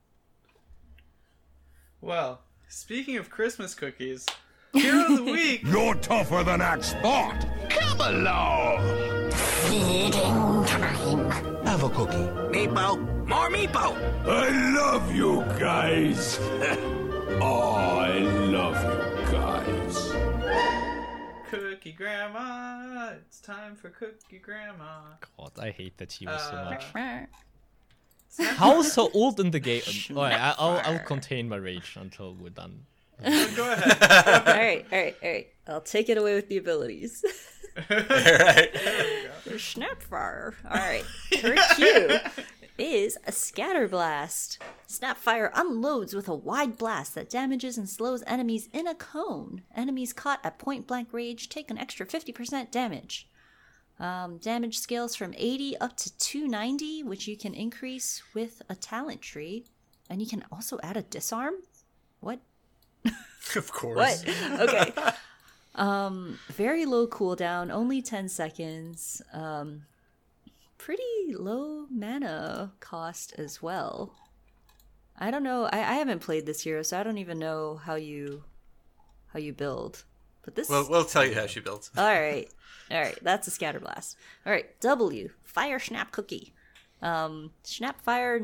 Well, speaking of Christmas cookies, Hero of the Week. You're tougher than Axbot. Come along. Feeding time. Have a cookie. Meepo, more Meepo. I love you guys. Oh, I love you guys. Cookie Grandma. It's time for Cookie Grandma. God, I hate that he was so much. Meh. How so old in the game? Alright, I'll contain my rage until we're done. Go ahead. all right. I'll take it away with the abilities. Right. Snapfire. All right. Her Q is a scatter blast. Snapfire unloads with a wide blast that damages and slows enemies in a cone. Enemies caught at point blank range take an extra 50% damage. Damage scales from 80 up to 290, which you can increase with a talent tree. And you can also add a disarm? What? Of course. What? Okay. Very low cooldown, only 10 seconds. Pretty low mana cost as well. I don't know. I haven't played this hero, so I don't even know how you build. But this Well, we'll tell you how she builds. All right. That's a scatter blast. All right. W. Fire Snap Cookie. Snapfire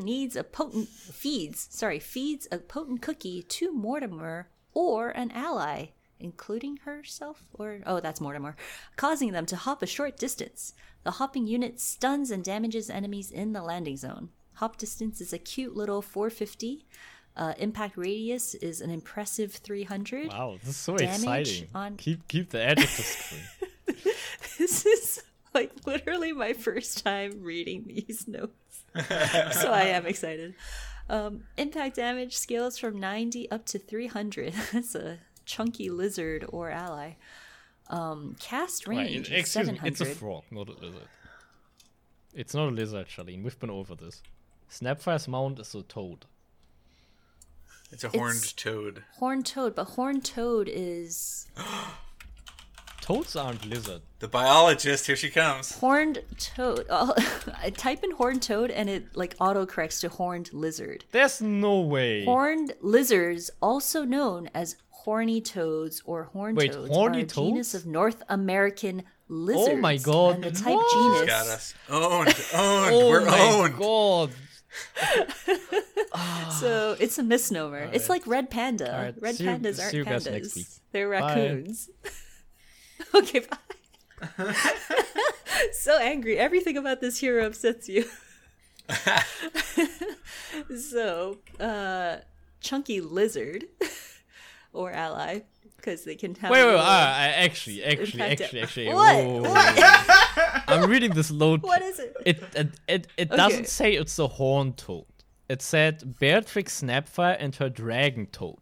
feeds a potent cookie to Mortimer or an ally, including herself that's Mortimer, causing them to hop a short distance. The hopping unit stuns and damages enemies in the landing zone. Hop distance is a cute little 450. Impact radius is an impressive 300. Wow, this is so Damage exciting. on- Keep the adjectives going. This is like literally my first time reading these notes. So I am excited. Impact damage scales from 90 up to 300. That's a chunky lizard or ally. Cast Right, range is excuse me, 700. it's a frog, not a lizard. It's not a lizard, Charlene. We've been over this. Snapfire's mount is a toad. It's a horned toad. Horned toad, but horned toad is Toads aren't lizard. The biologist, here she comes. horned toad. I type in horned toad and it like autocorrects to horned lizard. There's no way. Horned lizards, also known as horny toads or horned Wait, toads, horny are a genus toads? of North American lizards. Oh my god, And the type what? genus. Got us. Owned. Oh We're my owned. god. So it's a misnomer. It's like red panda. All right, Red see you- pandas aren't see you guys next pandas. week. They're Bye. raccoons. Okay, bye. So angry. Everything about this hero upsets you. So, chunky lizard or ally, because they can have. Wait, a wait, little actually. What? Whoa. I'm reading this load. What is it? It Okay. doesn't say it's a horned toad. It said Beatrix Snapfire and her dragon toad.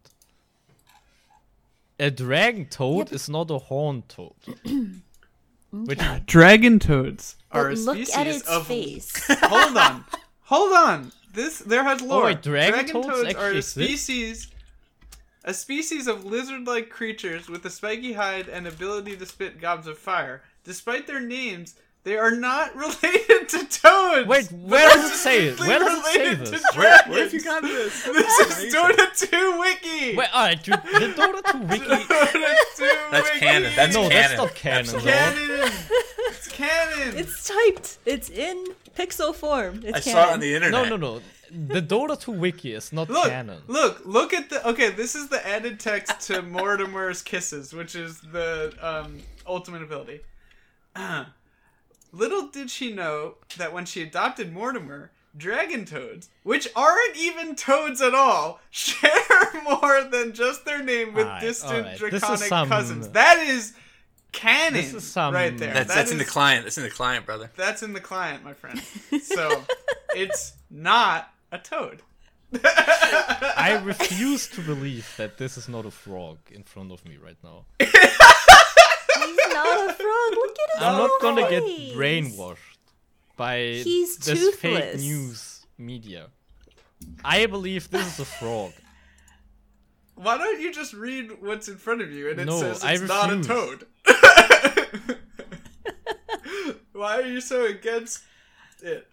A dragon toad is not a horned toad. Which Dragon toads are a But look species at its of. face. Hold on. There has lore. wait, dragon toads are actually a exist? species of lizard-like creatures with a spiky hide and ability to spit gobs of fire. Despite their names, they are not related to toads. Wait, but where are does it say it? distinctly Where does it say related this? to Where have dragons. you got this? This is Dota 2 wiki. wait, alright, dude, the Dota 2 wiki. Dota 2 That's wiki. canon. That's No, canon. that's not canon. Absolutely. Canon. It's canon. It's typed. It's in pixel form. It's I canon. saw it on the internet. No. The Dota 2 wiki is not canon. Look at the. Okay, this is the added text to Mortimer's Kisses, which is the ultimate ability. Little did she know that when she adopted Mortimer, dragon toads, which aren't even toads at all, share more than just their name with Alright, distant alright. This is draconic some- cousins. That is canon This is some- right there. That's in the is- client. That's in the client, brother. That's in the client, my friend. So it's not a toad. I refuse to believe that this is not a frog in front of me right now. He's not a frog. Look at his I'm not gonna get face. brainwashed by He's this fake toothless. news media. I believe this is a frog. Why don't you just read what's in front of you and it No, says I it's not a refuse. toad? Why are you so against it?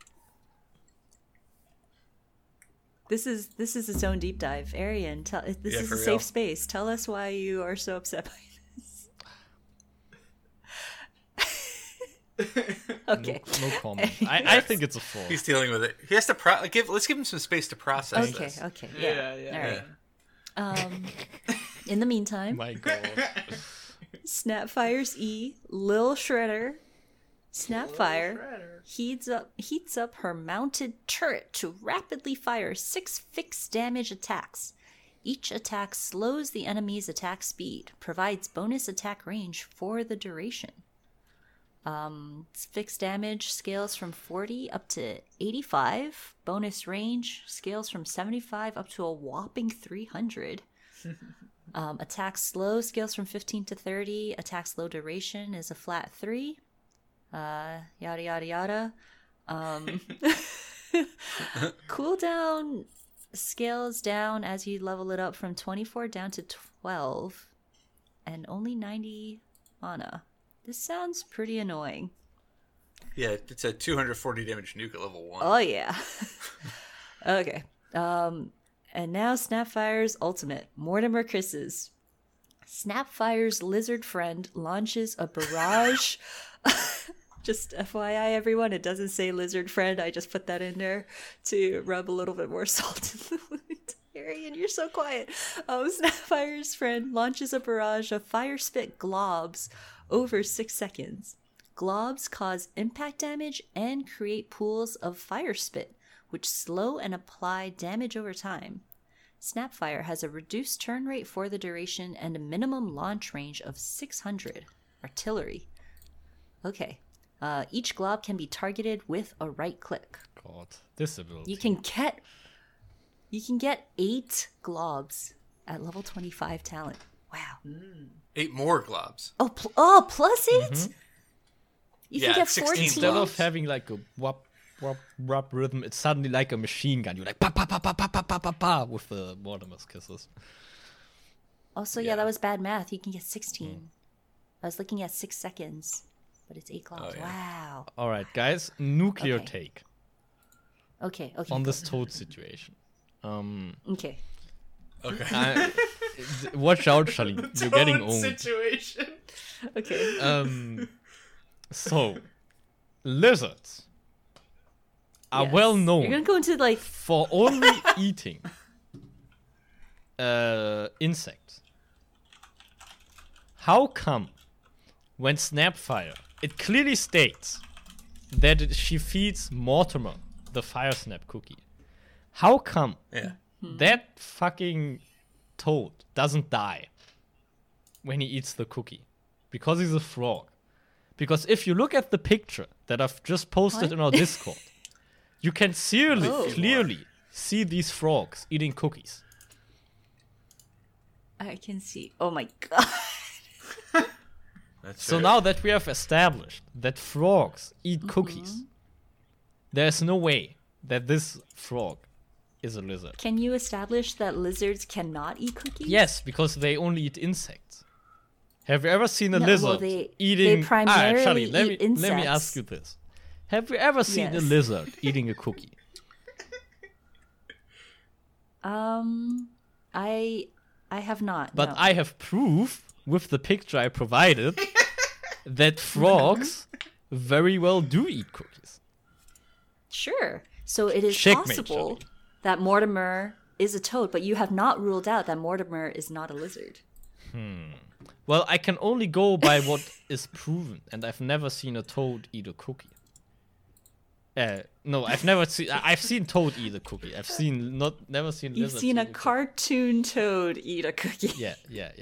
This is its own deep dive. Arian, this Yeah, is for a real. safe space. Tell us why you are so upset by this. Okay. No comment. I think it's a frog. He's dealing with it. He has to let's give him some space to process Okay. this. Okay. Yeah. Yeah. All right. In the meantime, My god. Snapfire's E, Lil Shredder. Snapfire heats up her mounted turret to rapidly fire 6 fixed damage attacks. Each attack slows the enemy's attack speed, provides bonus attack range for the duration. Fixed damage scales from 40 up to 85. Bonus range scales from 75 up to a whopping 300. Attack slow scales from 15 to 30. Attack slow duration is a flat 3. Yada yada yada. Cooldown scales down as you level it up from 24 down to 12. And only 90 mana. This sounds pretty annoying. Yeah, it's a 240 damage nuke at level 1. Oh yeah. Okay. And now Snapfire's ultimate, Mortimer Kisses. Snapfire's lizard friend launches a barrage. Just FYI, everyone, it doesn't say lizard friend. I just put that in there to rub a little bit more salt in the wound. Arian, you're so quiet. Snapfire's friend launches a barrage of fire spit globs over 6 seconds. Globs cause impact damage and create pools of fire spit, which slow and apply damage over time. Snapfire has a reduced turn rate for the duration and a minimum launch range of 600. Artillery. Okay. Each glob can be targeted with a right click. God, this ability. You can get 8 globs at level 25 talent. Wow. 8 more globs. Oh, plus 8? You Yeah, can get 16 14. Instead of having like a whop, whop, whop rhythm, it's suddenly like a machine gun. You're like pa pa pa pa pa pa pa pa pa with the Mortimer's kisses. Also, yeah, that was bad math. You can get 16. I was looking at 6 seconds, but it's 8 globs. yeah. Wow. All right, guys, nuclear Okay. take Okay. on go. this Toad situation. Okay. Okay. Watch out, Charlene. You're getting Toad owned. situation. Okay. So, lizards are Yes. well You're known gonna go into like. for only eating insects. How come when Snapfire, it clearly states that she feeds Mortimer the Fire Snap cookie? How come Yeah. that fucking toad doesn't die when he eats the cookie? Because he's a frog. Because if you look at the picture that I've just posted in our Discord, you can clearly see these frogs eating cookies. I can see. Oh my god. That's So fair. now that we have established that frogs eat cookies, there's no way that this frog is a lizard. Can you establish that lizards cannot eat cookies? Yes, because they only eat insects. Have you ever seen a No, lizard well, they eating? primarily Charlie, let eat me ask insects. you this: have you ever seen a Yes. lizard eating a cookie? I have not. But no. I have proof with the picture I provided that frogs very well do eat cookies. Sure. So it is Checkmate, possible Charlie. that Mortimer is a toad, but you have not ruled out that Mortimer is not a lizard. Well, I can only go by what is proven, and I've never seen a toad eat a cookie. No, I've never seen. I've seen toad eat a cookie. Never seen. You've lizards seen eat a cookie. cartoon toad eat a cookie. Yeah.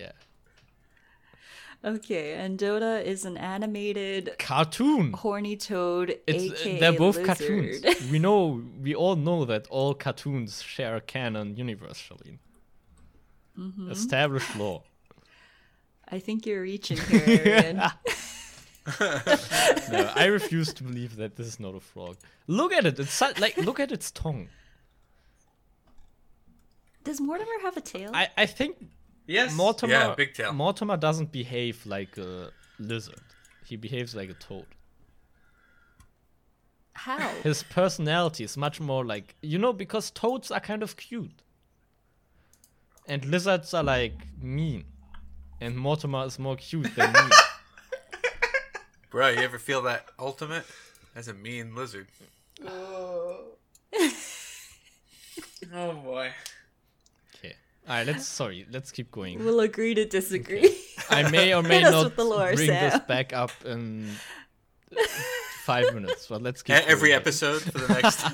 Okay, and Dota is an animated Cartoon. horny toad, aka They're both lizard. cartoons. We all know that all cartoons share a canon universe, Charlene. Established law. I think you're reaching here, Arian. No, I refuse to believe that this is not a frog. Look at it. Look at its tongue. Does Mortimer have a tail? I think Yes. Mortimer. Yeah, big tail. Mortimer doesn't behave like a lizard. He behaves like a toad. How? His personality is much more like, because toads are kind of cute. And lizards are like mean. And Mortimer is more cute than mean. Bro, you ever feel that ultimate as a mean lizard? Oh boy. Okay. Alright, let's keep going. We'll agree to disagree. I may or may Hit us not with the lore, bring Sam. this back up in 5 minutes, but let's keep Every going. episode for the next.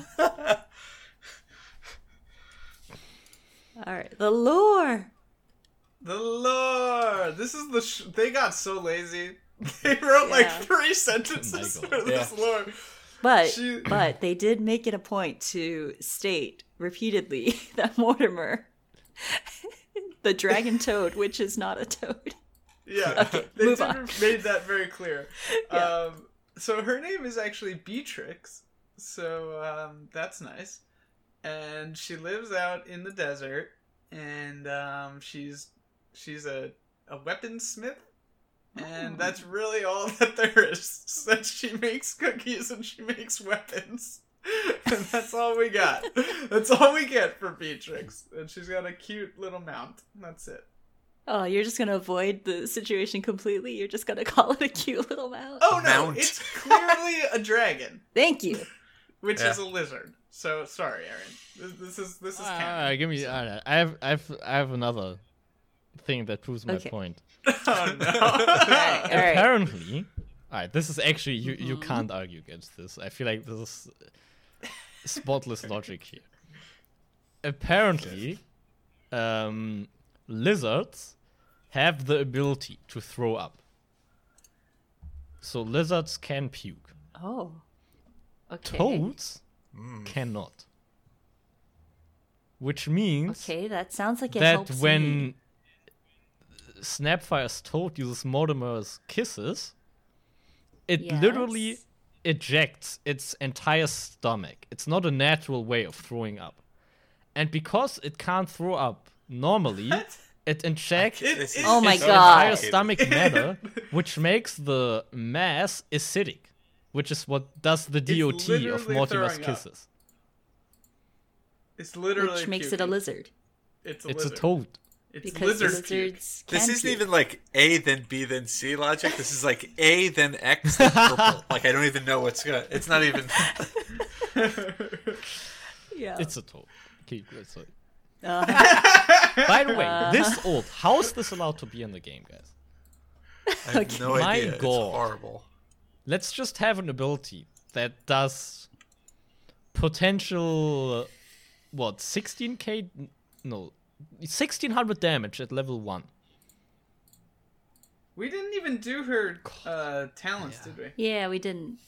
All right, the lore. The lore. This is the. They got so lazy. They wrote like Yeah. 3 sentences Oh my for God. this lore. But but they did make it a point to state repeatedly that Mortimer, the dragon toad, which is not a toad. Yeah, they move did on. made that very clear. Yeah. So her name is actually Beatrix. So that's nice. And she lives out in the desert, and she's a weaponsmith. And that's really all that there is. That she makes cookies and she makes weapons. And that's all we got. That's all we get for Beatrix. And she's got a cute little mount. That's it. Oh, you're just gonna avoid the situation completely? You're just gonna call it a cute little mouse? Oh no, Mount. it's clearly a dragon, Thank you. which Yeah. is a lizard. So sorry, Aaron. This is canon. Give me. I have another thing that proves my Okay. point. Oh no. All right. Apparently, alright, this is actually you can't argue against this. I feel like this is spotless logic here. Apparently, lizards have the ability to throw up. So lizards can puke. Oh. Okay. Toads cannot. Which means Okay, that sounds like it that helps when me. Snapfire's toad uses Mortimer's kisses, it Yes. literally ejects its entire stomach. It's not a natural way of throwing up. And because it can't throw up normally, it injects its Oh my entire God. stomach matter, which makes the mass acidic, which is what does the DOT of literally Mortimer's throwing up. kisses. It's literally Which makes it a puking. lizard. It's It's a lizard. toad. It's Because lizard puke. lizards can This isn't puke. even like A then B then C logic. This is like A then X then purple. Like I don't even know what's gonna. It's not even. Yeah. It's a toad. Okay, sorry. Uh-huh. By the way, this old. How is this allowed to be in the game, guys? I have no My idea. It's God. horrible. Let's just have an ability that does potential, 16k? No, 1600 damage at level 1. We didn't even do her talents, did we? Yeah, we didn't.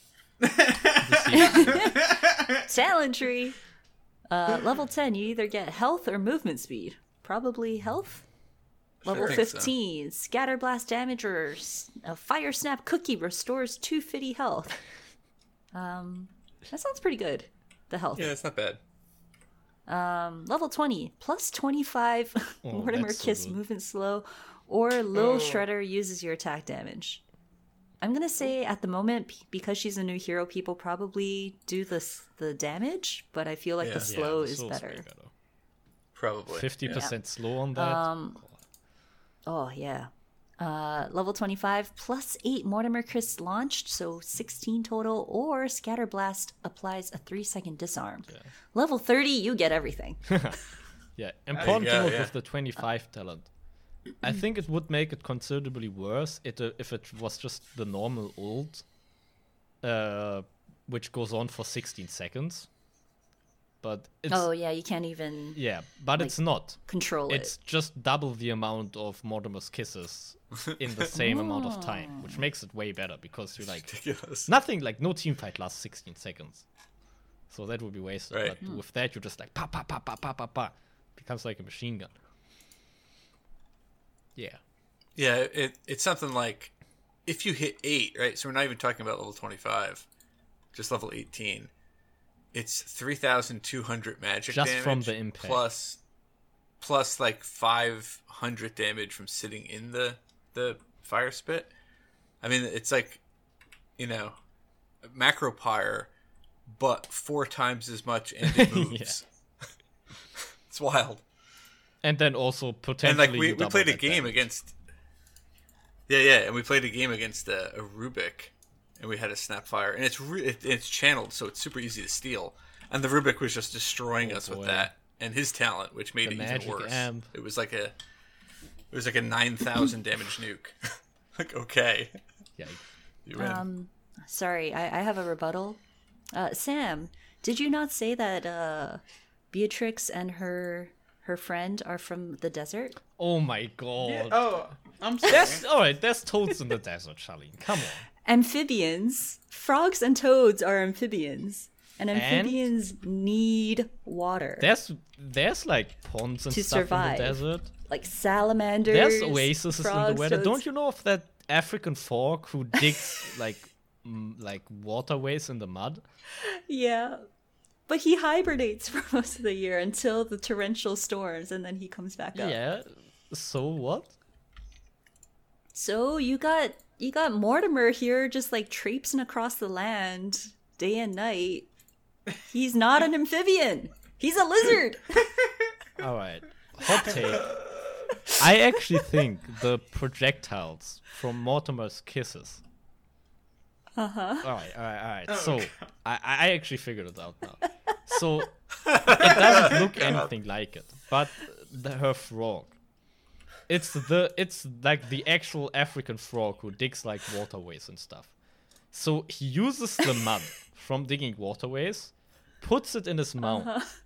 Talent tree. Level 10, you either get health or movement speed. Probably health. Level think so. 15, Scatterblast damage or a Fire Snap cookie restores 250 health. That sounds pretty good. The health. Yeah, it's not bad. Level 20, plus 25 Oh, Mortimer that's so Kiss good. movement slow, or Lil Shredder uses your attack damage. I'm gonna say at the moment, because she's a new hero, people probably do the damage, but I feel like Yeah. the slow the is slow's better. way better. Probably. 50% slow on that. Oh yeah. Level 25, plus 8 Mortimer Kiss launched, so 16 total, or Scatterblast applies a 3-second disarm. Level 30, you get everything. Yeah, important to go, note yeah. with the 25 talent. I think it would make it considerably worse if it was just the normal ult, which goes on for 16 seconds. But it's Oh yeah, you can't even yeah, but it's not. control It's it. just double the amount of Mortimer's kisses in the same amount of time, which makes it way better because you're like Ridiculous. nothing like no team fight lasts 16 seconds, so that would be wasted. Right. But with that, you're just like pa pa pa pa pa pa pa, becomes like a machine gun. Yeah. Yeah, it's something like if you hit 8, right? So we're not even talking about level 25, just level 18. It's 3,200 magic Just damage from the impact. plus like 500 damage from sitting in the fire spit. I mean, it's like, macro pyre, but 4 times as much and it moves. It's wild. And then also And potentially like we you double played a that game damage. against and we played a game against a Rubik, and we had a Snapfire, and it's channeled, so it's super easy to steal. And the Rubik was just destroying us boy. with that, and his talent, which made The it magic even worse. amp. It was like a 9,000 damage nuke. Like, okay, Yeah. you win. Sorry, I have a rebuttal. Sam, did you not say that Beatrix and her friend are from the desert? Oh my god. Oh, I'm sorry. There's alright. There's toads in the desert, Charlene. Come on. Amphibians. Frogs and toads are amphibians. And amphibians need water. There's like ponds and To stuff survive. in the desert. Like salamanders. There's oases in the frogs, weather. toads. Don't you know of that African fork who digs like waterways in the mud? Yeah. But he hibernates for most of the year until the torrential storms, and then he comes back up. Yeah. So what? So you got Mortimer here just like traipsing across the land day and night. He's not an amphibian. He's a lizard. All right. Hot take. I actually think the projectiles from Mortimer's kisses. All right. So I actually figured it out now. So it doesn't look anything like it, but her frog. It's like the actual African frog who digs like waterways and stuff. So he uses the mud from digging waterways, puts it in his mouth,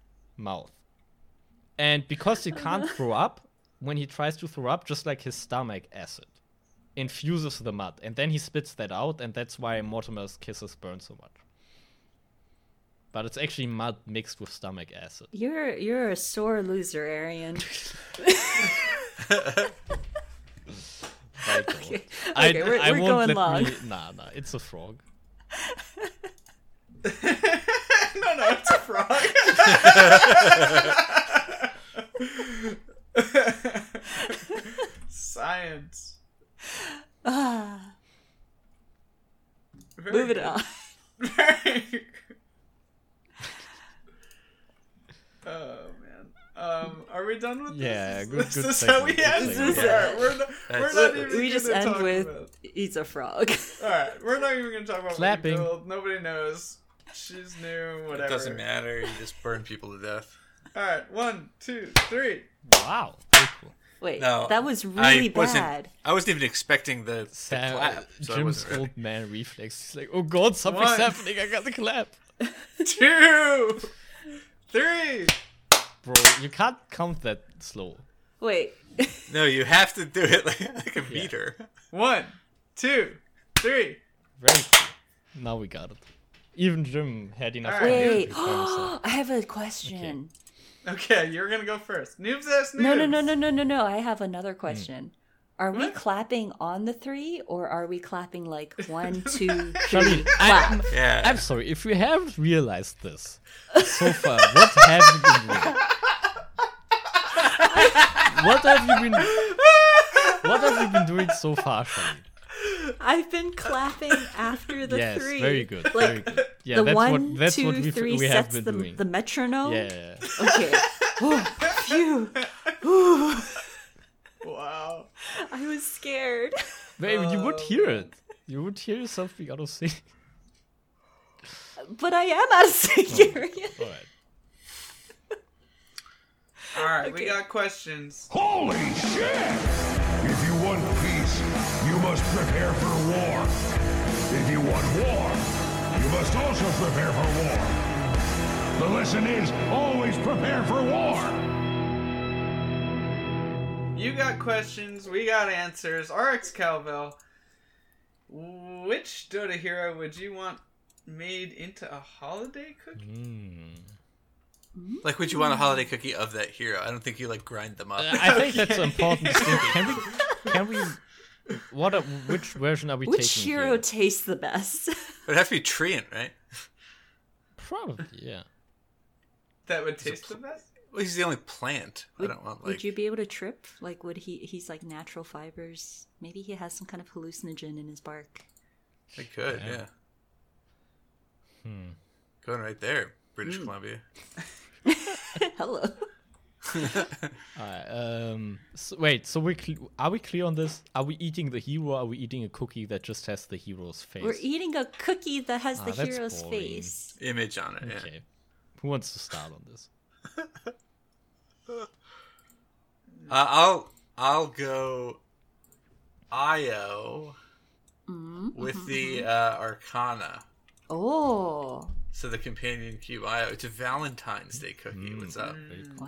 and because he can't throw up, when he tries to throw up, just like his stomach acid infuses the mud, and then he spits that out, and that's why Mortimer's kisses burn so much. But it's actually mud mixed with stomach acid. You're a sore loser, Arian. my god. Okay, I we're won't going let long. me. Nah, it's a frog. No, it's a frog. Science. Very Move it good. on. Very good. Oh man. Are we done with Yeah, this? good- This good is how we segment, end good this. segment. Alright, we're not even We just gonna end talk with about- eats a frog. Alright, we're not even gonna talk about Clapping. what we build. Nobody knows. She's new, whatever. It doesn't matter. You just burn people to death. Alright, 1, 2, 3. Wow, very cool. Wait, No, that was really bad. I wasn't even expecting the clap. So I Jim's wasn't ready. old man reflex. He's like, oh god, something's 1. happening. I got the clap. 2, 3. Bro, you can't count that slow. Wait. No, you have to do it like a meter. 1, 2, 3. Very cool. Now we got it. Even Jim had enough Alright. time to Wait. prepare himself. I have a question. Okay, you're gonna go first. Noobs ask noobs. No. I have another question. Are we What? clapping on the 3 or are we clapping like 1, 2, 3, Charlene, clap? Yeah. I'm sorry, if you haven't realized this so far, what have you been doing? What have you been doing so far, Charlene? I've been clapping after the Yes, 3. very good, Like, very good. Yeah, the that's 1, what 2, we 3 we have sets been doing. the metronome. Yeah. Okay. Oh, phew. Wow. I was scared. Baby, you would hear it. You would hear yourself being out of sync. But I am out of sync. Alright. Alright, we Okay. got questions. Holy shit! If you want peace, you must prepare for war. If you want war, you must also prepare for war. The lesson is always prepare for war. You got questions, we got answers. RX Cowbell, which Dota hero would you want made into a holiday cookie? Like, would you want a holiday cookie of that hero? I don't think you like grind them up. I think that's an important distinction. Can we which version are we Which taking hero here? tastes the best? It'd have to be Treant, right? Probably, yeah. That would taste the best? Well, he's the only plant. I don't want like. Would you be able to trip? Like, would he's like natural fibers. Maybe he has some kind of hallucinogen in his bark. I could, yeah. Going right there, British Columbia. Hello. Wait, so are we clear on this? Are we eating the hero? Or are we eating a cookie that just has the hero's face? We're eating a cookie that has the that's hero's boring. face. Image on it. Yeah. Okay. Who wants to start on this? I'll go Io with the Arcana. Oh, So the companion cube Io. It's a Valentine's Day cookie. What's up? wow.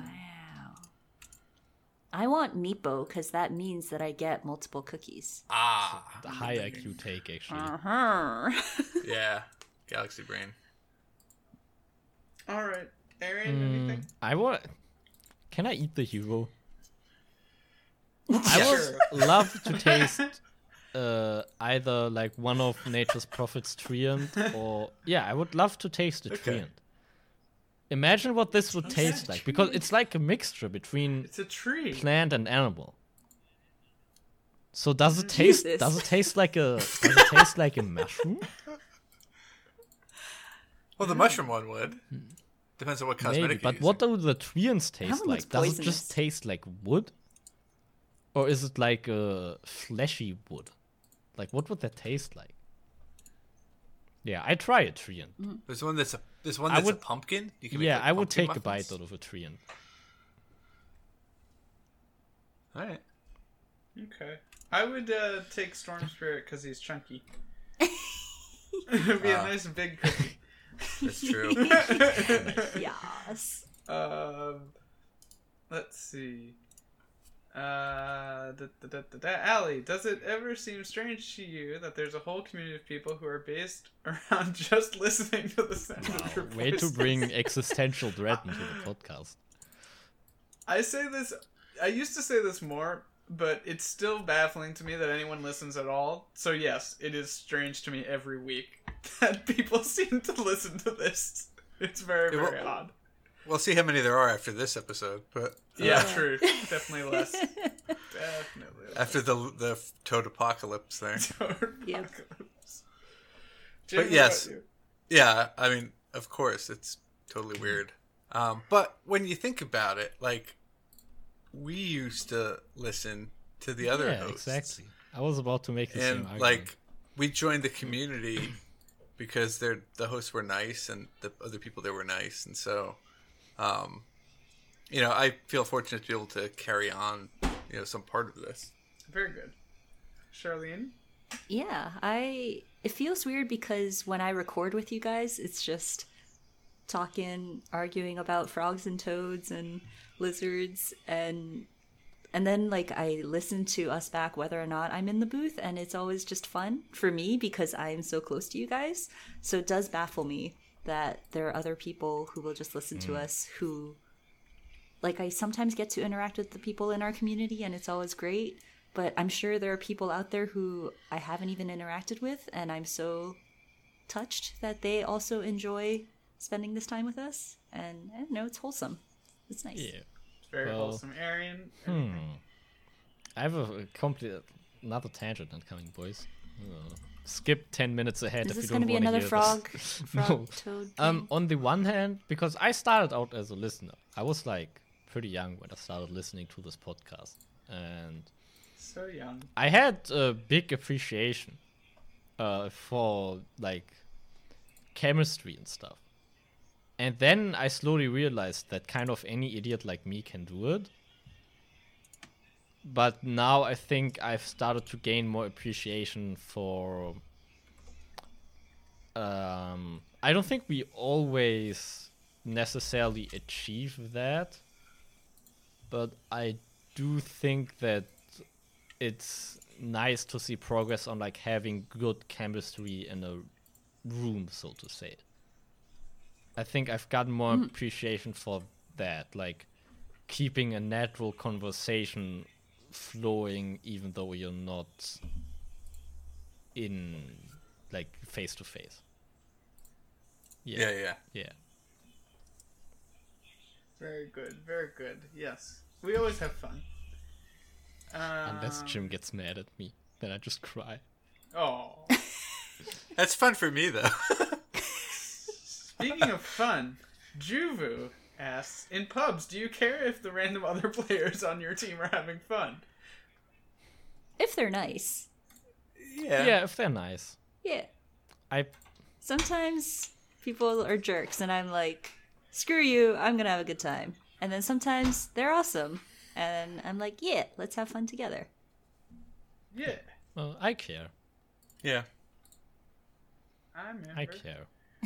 I want Meepo because that means that I get multiple cookies. Ah, The high IQ take, actually. Uh-huh. yeah. Galaxy Brain. Alright. Arian, anything? Can I eat the hero? Sure. I would love to taste either like one of nature's prophets treant or I would love to taste a Okay. treant. Imagine what this would taste like, because it's like a mixture between It's a tree. plant and animal. So does it taste? Jesus. Does it taste like a? Does it taste like a mushroom? Well, the mushroom one would. Depends on what cosmetic Maybe. you're But what do the treants That taste one looks like? Does it poisonous. just taste like wood, or is it like a fleshy wood? Like what would that taste like? Yeah, I try a treant. using. There's one that's a would- pumpkin. You can make, Yeah, like, I would pumpkin take a muffins. bite out of a treant. All right. Okay. I would take Storm Spirit because he's chunky. It'd be a nice big cookie. That's true. Yes. Let's see. Allie, does it ever seem strange to you that there's a whole community of people who are based around just listening to the sound of your Way to voices? bring existential dread into the podcast. I say this. I used to say this more, but it's still baffling to me that anyone listens at all. So yes, it is strange to me every week that people seem to listen to this. It's very, very odd. We'll see how many there are after this episode, but Yeah, true. Definitely less. Definitely less. after the Toad Apocalypse there. Yep. Jim, But yes. what about you? Yeah, I mean, of course, it's totally weird. But when you think about it, like, we used to listen to the other Yeah, hosts. exactly. I was about to make the same And, argument. like, we joined the community because the hosts were nice and the other people there were nice. And so, I feel fortunate to be able to carry on, some part of this. Very good. Charlene? Yeah, it feels weird because when I record with you guys, it's just talking, arguing about frogs and toads and lizards, and then like I listen to us back whether or not I'm in the booth, and it's always just fun for me because I'm so close to you guys. So it does baffle me that there are other people who will just listen to us who, like, I sometimes get to interact with the people in our community and it's always great. But I'm sure there are people out there who I haven't even interacted with, and I'm so touched that they also enjoy spending this time with us. And I don't know, it's wholesome. It's nice. yeah. It's very Well, wholesome. Arian? Anything? I have a complete another tangent incoming, boys. Skip 10 minutes ahead Is if this you going don't to be want to another hear frog No. toad thing? On the one hand, because I started out as a listener, I was like pretty young when I started listening to this podcast, and So young. I had a big appreciation for like chemistry and stuff. And then I slowly realized that kind of any idiot like me can do it. But now I think I've started to gain more appreciation for. I don't think we always necessarily achieve that, but I do think that it's nice to see progress on like having good chemistry in a room, so to say. I think I've gotten more appreciation for that, like keeping a natural conversation flowing even though you're not in like face to face. Yeah. Yeah. Very good. Very good. Yes. We always have fun. Unless Jim gets mad at me, then I just cry. Oh. That's fun for me, though. Speaking of fun, Juvu asks, in pubs, do you care if the random other players on your team are having fun? If they're nice. Yeah, if they're nice. Yeah. I Sometimes people are jerks, and I'm like, screw you, I'm going to have a good time. And then sometimes they're awesome, and I'm like, yeah, let's have fun together. Yeah. well, I care. Yeah. I'm in. I care.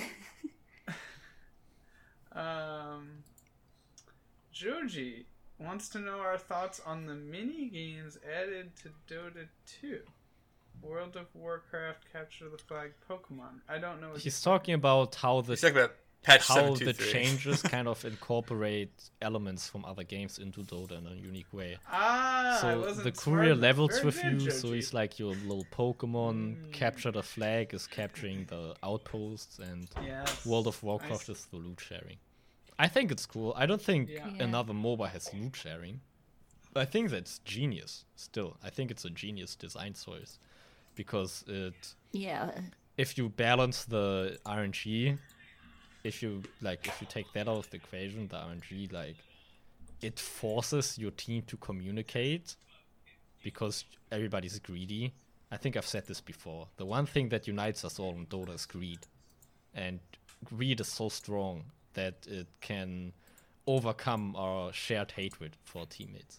Joji wants to know our thoughts on the mini games added to Dota 2. World of Warcraft, Capture the Flag, Pokemon. I don't know what He's talking about how the He's talking about patch how the 723. changes kind of incorporate elements from other games into Dota in a unique way. I So wasn't the smart courier enough. levels Very with good, you, so Joji. he's like your little Pokemon. Capture the Flag is capturing the outposts, and Yes. World of Warcraft I is the loot sharing. I think it's cool. I don't think Yeah. Yeah. another MOBA has loot sharing. I think that's genius. Still, I think it's a genius design choice because Yeah. if you balance the RNG, if you take that out of the equation, the RNG, like, it forces your team to communicate because everybody's greedy. I think I've said this before. The one thing that unites us all in Dota is greed. And greed is so strong that it can overcome our shared hatred for teammates.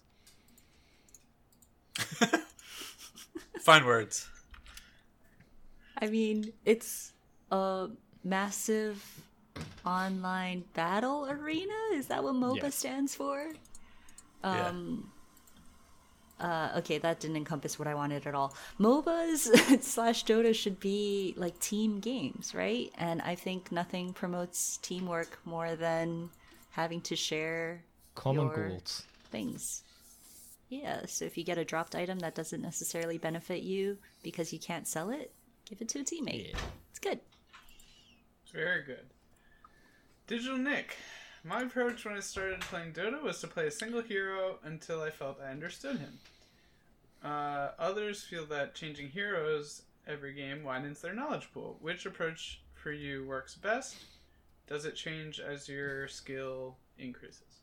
Fine words. I mean, it's a massive online battle arena. Is that what MOBA Yes. stands for? Okay, that didn't encompass what I wanted at all. MOBAs / Dota should be like team games, right? And I think nothing promotes teamwork more than having to share Common your goals. things. Yeah, so if you get a dropped item that doesn't necessarily benefit you because you can't sell it, give it to a teammate. Yeah. It's good. Very good. Digital Nick. My approach when I started playing Dota was to play a single hero until I felt I understood him. Others feel that changing heroes every game widens their knowledge pool. Which approach for you works best? Does it change as your skill increases?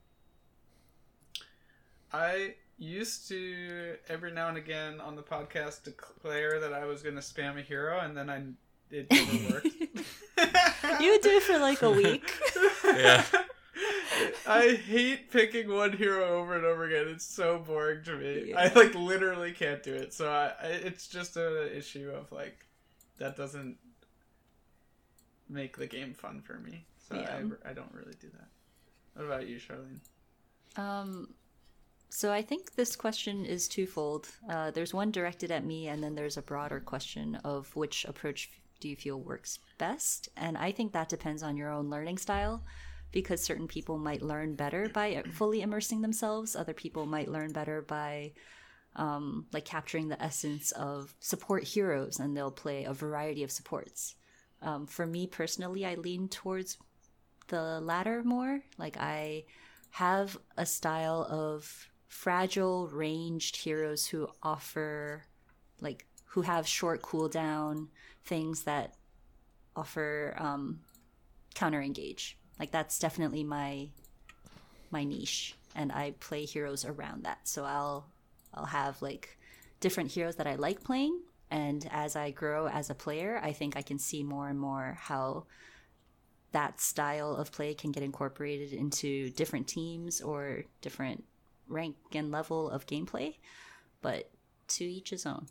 I used to, every now and again on the podcast, declare that I was going to spam a hero, and then it never worked. You would do it for like a week. Yeah. I hate picking one hero over and over again. It's so boring to me. Yeah. I like literally can't do it. So it's just an issue of like that doesn't make the game fun for me. So Yeah. I don't really do that. What about you, Charlene? So I think this question is twofold. There's one directed at me, and then there's a broader question of which approach do you feel works best? And I think that depends on your own learning style, because certain people might learn better by fully immersing themselves. Other people might learn better by like capturing the essence of support heroes, and they'll play a variety of supports. For me personally, I lean towards the latter more. Like I have a style of fragile ranged heroes who offer who have short cooldown things that offer counter engage. Like that's definitely my niche, and I play heroes around that. So I'll have like different heroes that I like playing, and as I grow as a player, I think I can see more and more how that style of play can get incorporated into different teams or different rank and level of gameplay, but to each his own.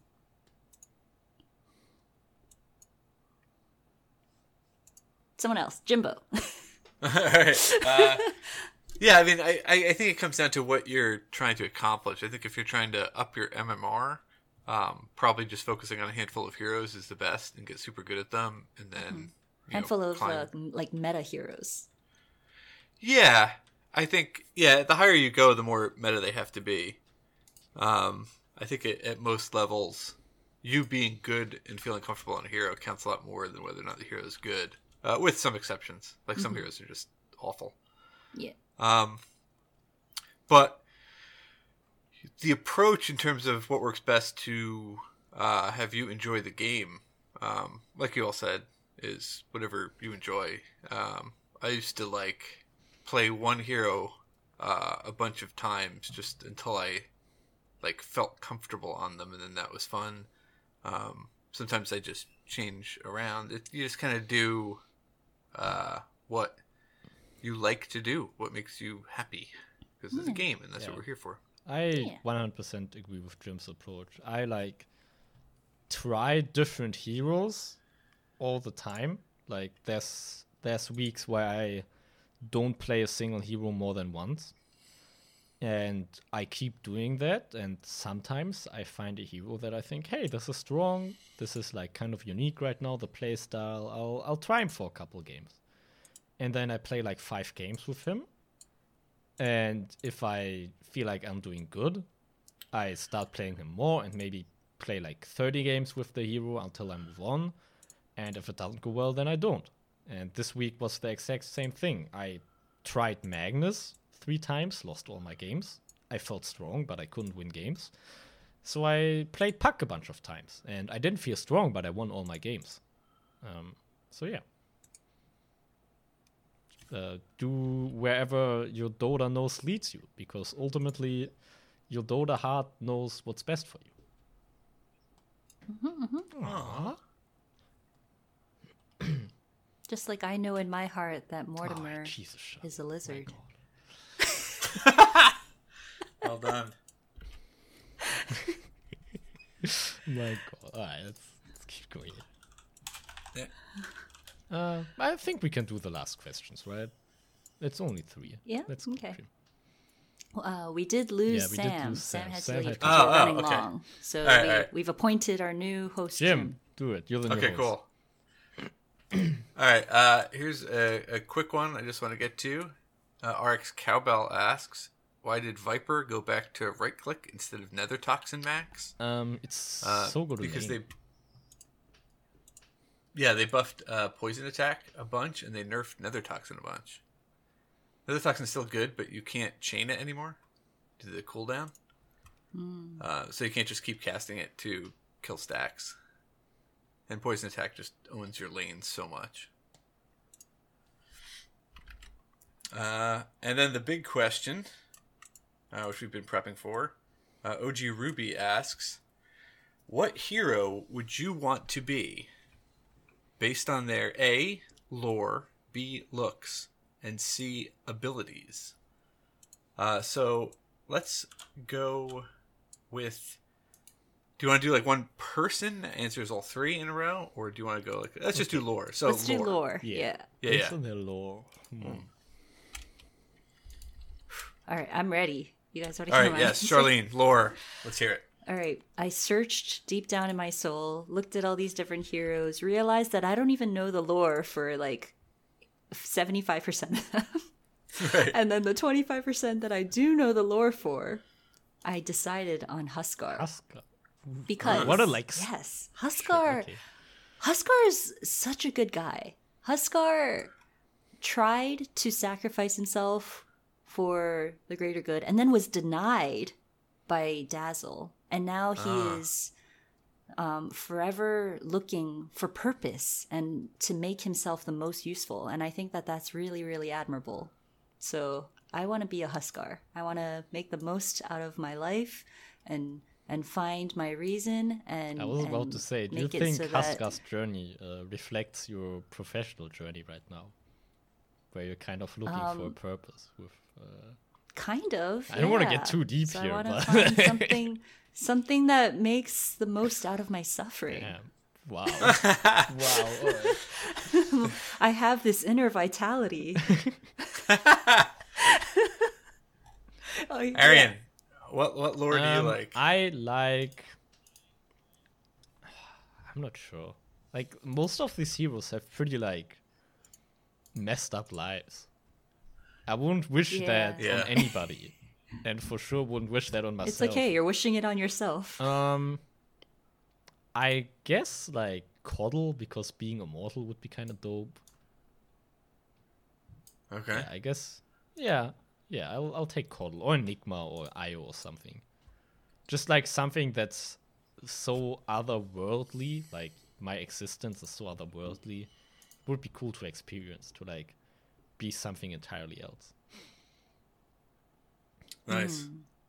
Someone else, Jimbo. All right. Yeah, I mean, I think it comes down to what you're trying to accomplish. I think if you're trying to up your MMR, probably just focusing on a handful of heroes is the best and get super good at them, and then Handful of climb. like meta heroes. Yeah, I think the higher you go, the more meta they have to be. I think at most levels, you being good and feeling comfortable on a hero counts a lot more than whether or not the hero is good. With some exceptions, like some heroes are just awful. Yeah. But the approach in terms of what works best to have you enjoy the game, like you all said, is whatever you enjoy. I used to play one hero a bunch of times just until I felt comfortable on them, and then that was fun. Sometimes I just change around. You just kind of do what you like to do, what makes you happy, because it's a game, and that's what we're here for. I 100% agree with Jim's approach. I try different heroes all the time. Like there's weeks where I don't play a single hero more than once, and I keep doing that. And sometimes I find a hero that I think, hey, this is strong. This is kind of unique right now. The play style. I'll try him for a couple games, and then I play 5 games with him. And if I feel like I'm doing good, I start playing him more and maybe play 30 games with the hero until I move on. And if it doesn't go well, then I don't. And this week was the exact same thing. I tried Magnus 3 times, lost all my games. I felt strong, but I couldn't win games. So I played Puck a bunch of times. And I didn't feel strong, but I won all my games. So yeah. Do wherever your Dota nose leads you, because ultimately your Dota heart knows what's best for you. Aww. Just like I know in my heart that Mortimer is a lizard. Well done. My God. Alright, let's keep going. Yeah. I think we can do the last questions, right? It's only 3. Yeah, Let's okay. We did lose we did Sam. lose Sam Sam. had Sam to leave had to because go. we're running okay. long. So All right. we've appointed our new host, Jim, do it. You're the new Okay, host. cool. All right, here's a quick one I just want to get to. RX Cowbell asks, Why did Viper go back to right click instead of Nether Toxin Max? It's so good because lane. they buffed poison attack a bunch and they nerfed Nether Toxin a bunch. Nether Toxin's still good, but you can't chain it anymore due to the cooldown. So you can't just keep casting it to kill stacks. And poison attack just owns your lane so much. And then the big question, which we've been prepping for, OG Ruby asks, what hero would you want to be based on their A, lore, B, looks, and C, abilities? So let's go with... Do you want to do like one person that answers all three in a row? Or do you want to go like... Let's just do lore. So Let's do lore. Yeah. Based on their lore. All right, I'm ready. You guys want to All hear right, my yes, answer? Charlene, lore. Let's hear it. All right, I searched deep down in my soul, looked at all these different heroes, realized that I don't even know the lore for like 75% of them. Right. And then the 25% that I do know the lore for, I decided on Huskar. Huskar. Because What a like. yes, Huskar. Okay. Huskar is such a good guy. Huskar tried to sacrifice himself for the greater good and then was denied by Dazzle. And now he is forever looking for purpose and to make himself the most useful. And I think that that's really, really admirable. So I want to be a Huskar. I want to make the most out of my life and find my reason. And I was about to say, do you make it think so that- Huskar's journey reflects your professional journey right now? Where you're kind of looking for a purpose with... Kind of. I don't wanna get yeah. too deep so here, I want but- to find something that makes the most out of my suffering. Yeah. Wow. Wow. All right. I have this inner vitality. Oh, yeah. Arian, what lore do you like? I like... I'm not sure. Like, most of these heroes have pretty, like, messed up lives. I wouldn't wish that Yeah. on anybody. And for sure wouldn't wish that on myself. It's okay. You're wishing it on yourself. I guess, like, Coddle, because being immortal would be kind of dope. Okay. Yeah, I guess. Yeah, I'll take Coddle or Enigma or Io or something. Just like something that's so otherworldly, like my existence is so otherworldly, would be cool to experience, to like be something entirely else. Nice.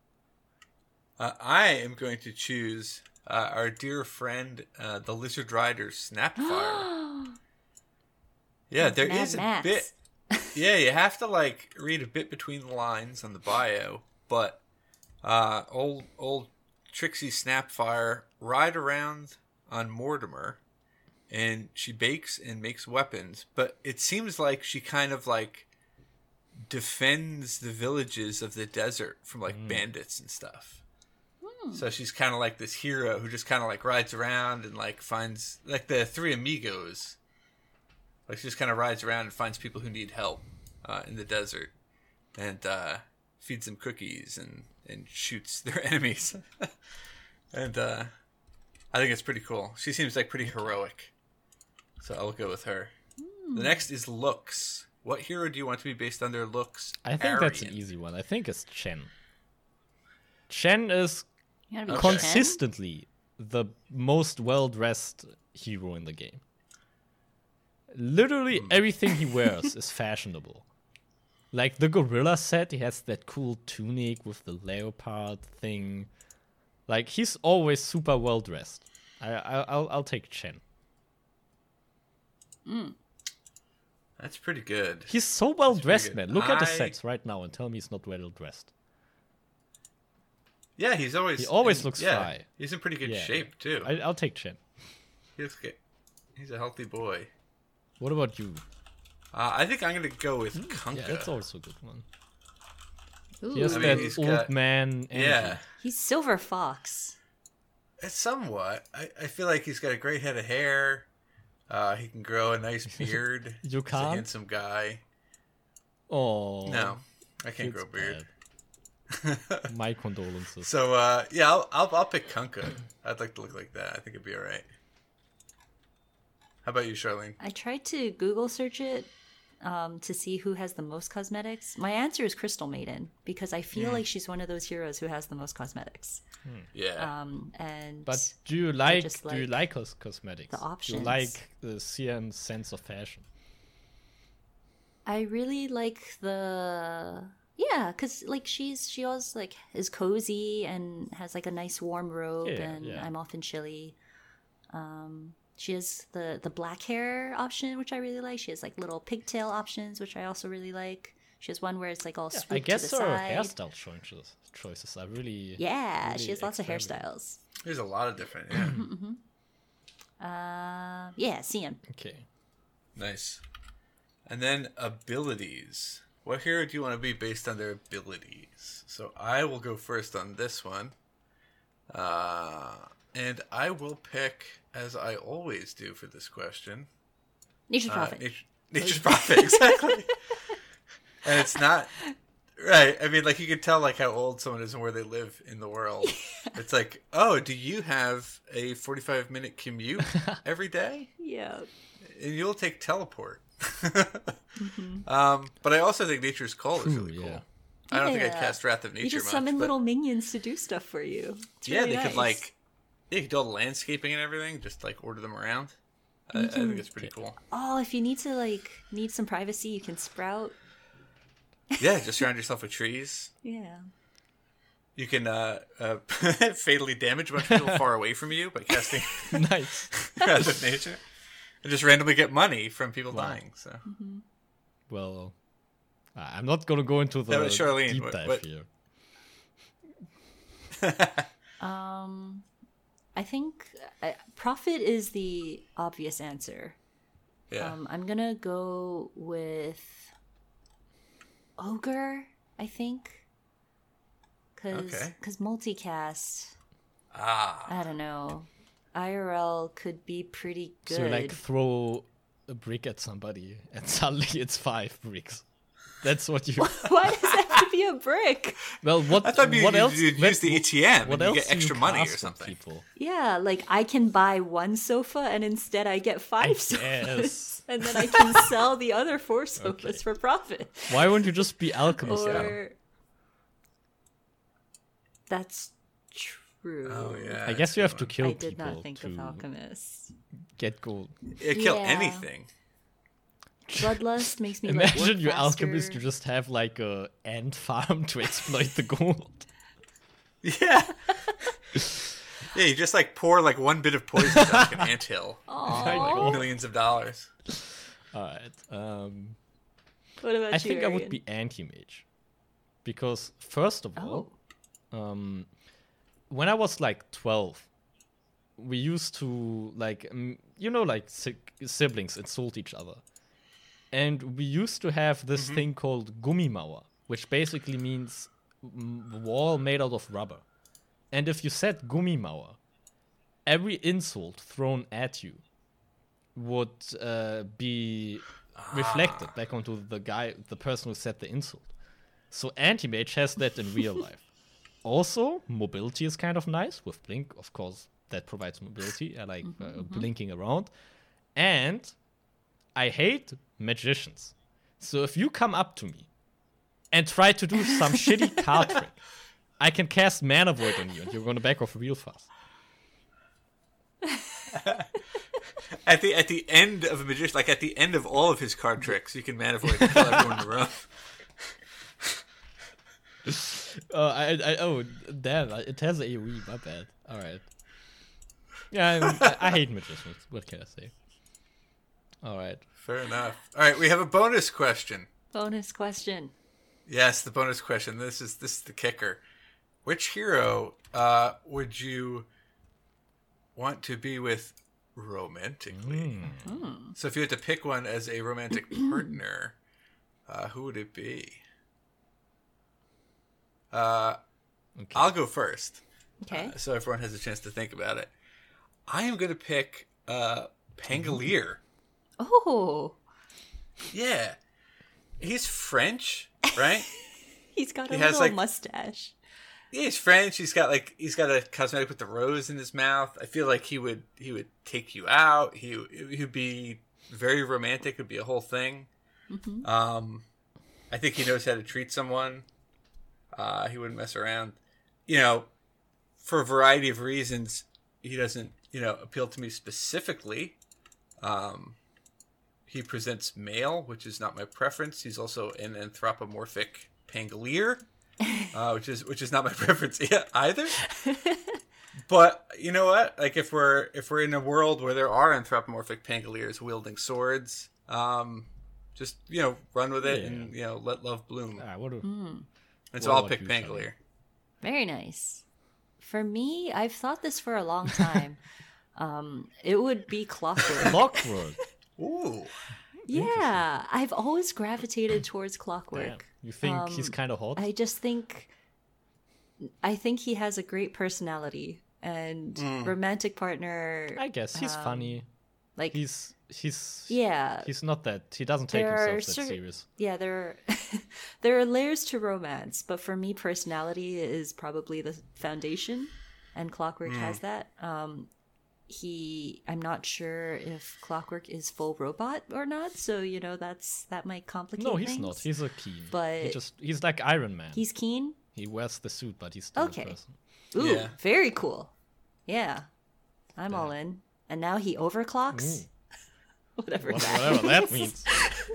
I am going to choose our dear friend, the Lizard Rider Snapfire. Yeah, there Mad is a Max. bit. Yeah, you have to like read a bit between the lines on the bio, but old Trixie Snapfire ride around on Mortimer, and she bakes and makes weapons. But it seems like she kind of like defends the villages of the desert from like bandits and stuff. So she's kind of like this hero who just kind of like rides around and like finds like the three amigos. Like she just kind of rides around and finds people who need help in the desert, and feeds them cookies and shoots their enemies. And I think it's pretty cool. She seems like pretty heroic, so I'll go with her. The next is looks. What hero do you want to be based on their looks? I think that's an Arian. easy one. I think it's Chen. Chen is You gotta be consistently the most well-dressed hero in the game. Literally everything he wears is fashionable. Like the gorilla set, he has that cool tunic with the leopard thing. Like he's always super well dressed. I'll take Chen. That's pretty good. He's so well dressed, good. man. Look at the I- sets right now and tell me he's not well dressed. Yeah, he always looks fly. He's in pretty good Yeah. shape too. I'll take Chen. He looks good. He's a healthy boy. What about you? I think I'm gonna go with Kunkka. Yeah, that's also a good one. Ooh. He has I mean, that he's old got- man energy. Yeah, He's Silver Fox. it's somewhat. I feel like he's got a great head of hair. He can grow a nice beard. You He's a can't? handsome guy. Oh No, I can't grow a beard. My condolences. So yeah, I'll pick Kunkka. I'd like to look like that. I think it'd be all right. How about you, Charlene? I tried to Google search it to see who has the most cosmetics. My answer is Crystal Maiden because I feel like she's one of those heroes who has the most cosmetics. Yeah. And But do you like just cosmetics? the options. Do you like the CM's sense of fashion? I really like because like she always like is cozy and has like a nice warm robe, and I'm often chilly. She has the black hair option, which I really like. She has like little pigtail options, which I also really like. She has one where it's like all swooped I guess to the her side. hairstyle choices are really Yeah, she has lots of extravagant. hairstyles. There's a lot of different. Yeah. Yeah, CM. Okay. Nice. And then abilities. What hero do you want to be based on their abilities? So I will go first on this one. And I will pick, as I always do for this question, Nature's Prophet. Nature's Prophet, exactly. And it's not right. I mean, like you can tell like how old someone is and where they live in the world. It's like, oh, do you have a 45-minute commute every day? Yeah. And you'll take teleport. But I also think Nature's Call is really cool. yeah. I don't think I'd Yeah. cast Wrath of Nature You just much, summon but little minions to do stuff for you. It's yeah, really they nice. could like you could do all the landscaping and everything, just like order them around. I think it's pretty cool. Oh, if you need some privacy, you can sprout. Yeah, just surround yourself with trees. Yeah. You can fatally damage a bunch of people far away from you by casting Nice. Wrath of Nature, and just randomly get money from people dying. So Well, I'm not gonna go into the That was Charlene. deep What- dive what- here. I think Prophet is the obvious answer. yeah, I'm gonna go with Ogre, I think. Okay. Because multicast, ah, I don't know. IRL could be pretty good. So like throw a brick at somebody and suddenly it's 5 bricks. That's what you. Why does it have to be a brick? Well, what? I thought what else? you'd use the ATM What and you else get do extra you money or cast with something. People? Yeah, like I can buy one sofa and instead I get 5 sofas. guess. And then I can sell the other 4 sofas for profit. Why wouldn't you just be alchemist? now? Or that's true. Oh yeah, I guess you have to kill I people did not think to of alchemists. get gold. It kill Yeah. anything. Bloodlust makes me like, Imagine work you faster. alchemist, you just have like a ant farm to exploit the gold. Yeah. Yeah, you just like pour like one bit of poison down like an anthill. Aw. Millions of dollars. Alright. What about I you, think I would Arian? be anti-mage. Because first of all, when I was like 12, we used to like like siblings insult each other. And we used to have this thing called Gummimauer, which basically means wall made out of rubber. And if you said Gummimauer, every insult thrown at you would be reflected back onto the person who said the insult. So anti-mage has that in real life. Also, mobility is kind of nice with blink, of course. That provides mobility. I like blinking around, and I hate magicians. So if you come up to me and try to do some shitty card trick, I can cast Mana Void on you, and you're gonna back off real fast. At the end of a magician, like at the end of all of his card tricks, you can Mana Void and kill everyone in a row. Oh, damn! It has AoE. My bad. All right. Yeah, I hate magicians. What can I say? All right. Fair enough. All right, we have a bonus question. Bonus question. Yes, the bonus question. This is the kicker. Which hero would you want to be with romantically? So if you had to pick one as a romantic partner, who would it be? I'll go first. Okay. So everyone has a chance to think about it. I am going to pick Pangolier. Oh. Yeah. He's French, right? He's got a He has, little like- mustache. Yeah, he's French. He's got a cosmetic with the rose in his mouth. I feel like he would take you out. He'd be very romantic. It'd be a whole thing. Mm-hmm. I think he knows how to treat someone. He wouldn't mess around. You know, for a variety of reasons, he doesn't, appeal to me specifically. He presents male, which is not my preference. He's also an anthropomorphic pangolier, which is not my preference either. But you know what? Like if we're in a world where there are anthropomorphic pangoliers wielding swords, just run with it and let love bloom. And so I'll pick Pangolier. Very nice. For me, I've thought this for a long time. It would be Clockwork. Clockwork. Ooh. Yeah, I've always gravitated towards Clockwork. Damn. You think he's kind of hot? I think he has a great personality and romantic partner. I guess he's funny. Like He's yeah, he's not that. He doesn't take There himself are that serious. yeah. There are layers to romance, but for me, personality is probably the foundation, and Clockwork has that. I'm not sure if Clockwork is full robot or not, so that might complicate. No, he's things. not. He's a keen. But he's like Iron Man. He's keen. He wears the suit, but he's still Okay. a person. Ooh, Yeah. very cool. Yeah, I'm all in. And now he overclocks. Whatever Whatever that means.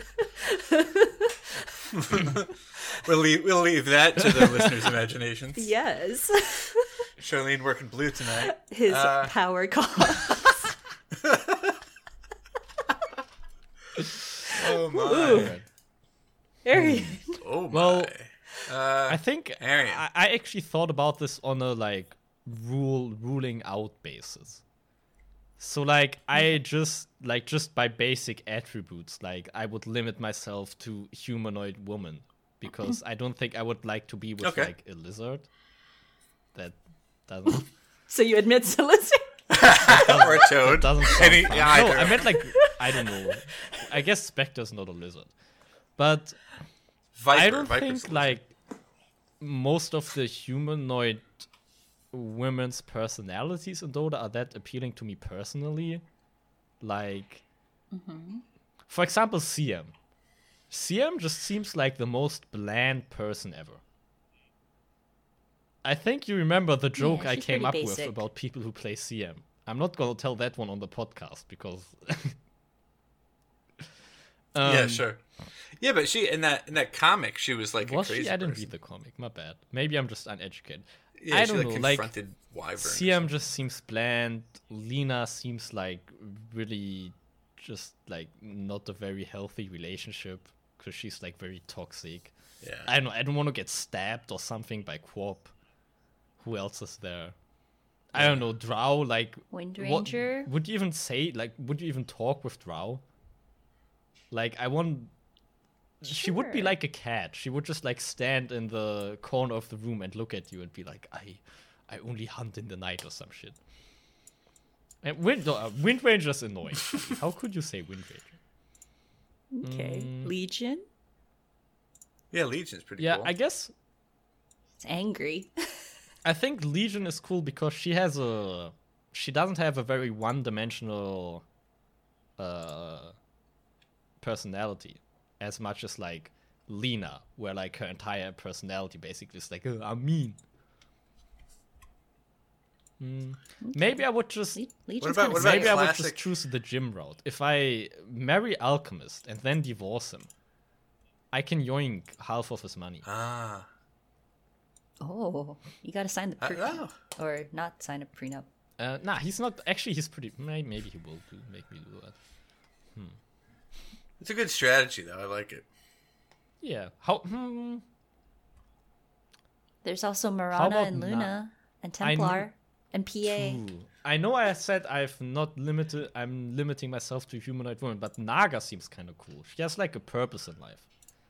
We'll leave that to the listeners' imaginations. Yes. Charlene working blue tonight. His power cost. Oh my. Alright. Very. Oh my. Well, I think Arian. I actually thought about this on a ruling out basis. So I just by basic attributes, I would limit myself to humanoid woman because I don't think I would like to be with Okay. a lizard. That doesn't So you admit soliciting? Or a toad. doesn't sound Any- fun. yeah, No, either. I meant I don't know. I guess Spectre's not a lizard. But Viper. I don't Viper's think most of the humanoid women's personalities in Dota are that appealing to me personally. For example, CM. CM just seems like the most bland person ever. I think you remember the joke I she's came up pretty with basic. about people who play CM. I'm not gonna tell that one on the podcast because yeah, sure. Yeah, but she in that comic, she was like was a crazy she? I didn't person. read the comic. My bad. Maybe I'm just uneducated. Yeah, I she don't know. confronted Wyvern. CM just seems bland. Lena seems really just not a very healthy relationship because she's very toxic. Yeah. I don't know. I don't want to get stabbed or something by Quap. Who else is there? I don't know. Drow, Wind what- Ranger? would you even say would you even talk with Drow? I want. She would be Sure. like a cat. She would just stand in the corner of the room and look at you and be like, I only hunt in the night or some shit. And Wind Ranger's annoying. How could you say Wind Ranger? Okay. Legion? Yeah, Legion's pretty Yeah, cool. I guess It's angry. I think Legion is cool because she doesn't have a very one-dimensional personality as much as Lena, where her entire personality basically is oh, I'm mean. Maybe I would just Legion's about- kinda what about scary. maybe I would classic- just choose the gym route. If I marry Alchemist and then divorce him, I can yoink half of his money. Ah. Oh, you gotta sign the prenup. Or not sign a prenup. Nah, he's not. Actually, he's pretty. Maybe he will make me do that. It's a good strategy, though. I like it. Yeah. How? There's also Marana about and Luna and I kn- Templar and PA. Ooh. I know I said I'm limiting myself to humanoid women, but Naga seems kind of cool. She has a purpose in life.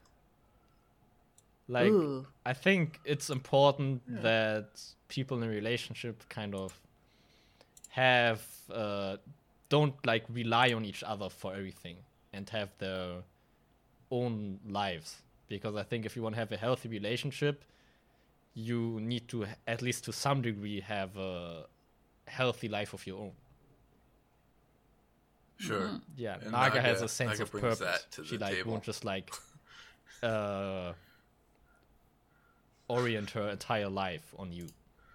Ooh. I think it's important that people in a relationship kind of have don't rely on each other for everything and have their own lives. because I think if you want to have a healthy relationship, you need to, at least to some degree, have a healthy life of your own. Sure. Yeah, And Naga has a sense Naga of brings purpose. that to She the like table. won't just like orient her entire life on you.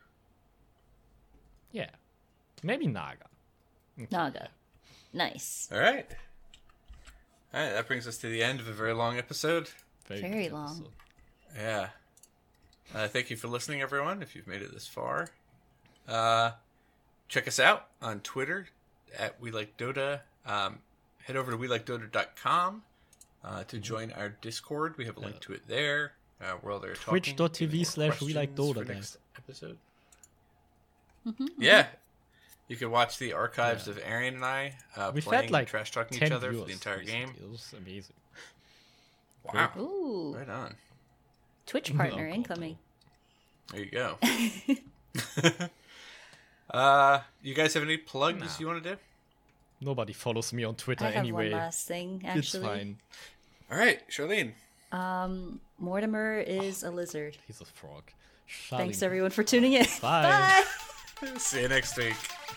Yeah, maybe Naga. Naga. Nice. All right. That brings us to the end of a very long episode. Very good long. episode. Yeah. Thank you for listening, everyone, if you've made it this far. Check us out on Twitter at We Like Dota. Head over to WeLikeDota.com to join our Discord. We have a link to it there. We're all there talking. Twitch.tv/WeLikeDota, for guys. next episode. Yeah. You can watch the archives of Arian and I We've playing had like trash talking 10 each other for viewers the entire recently. game. It was amazing. Wow. Ooh. Right on. Twitch partner incoming. There you go. You guys have any plugs you want to do? Nobody follows me on Twitter I have anyway. one last thing, It's actually. fine. All right, Charlene. Mortimer is a lizard. He's a frog. Thanks Charlene. everyone for tuning in. Bye. Bye. See you next week.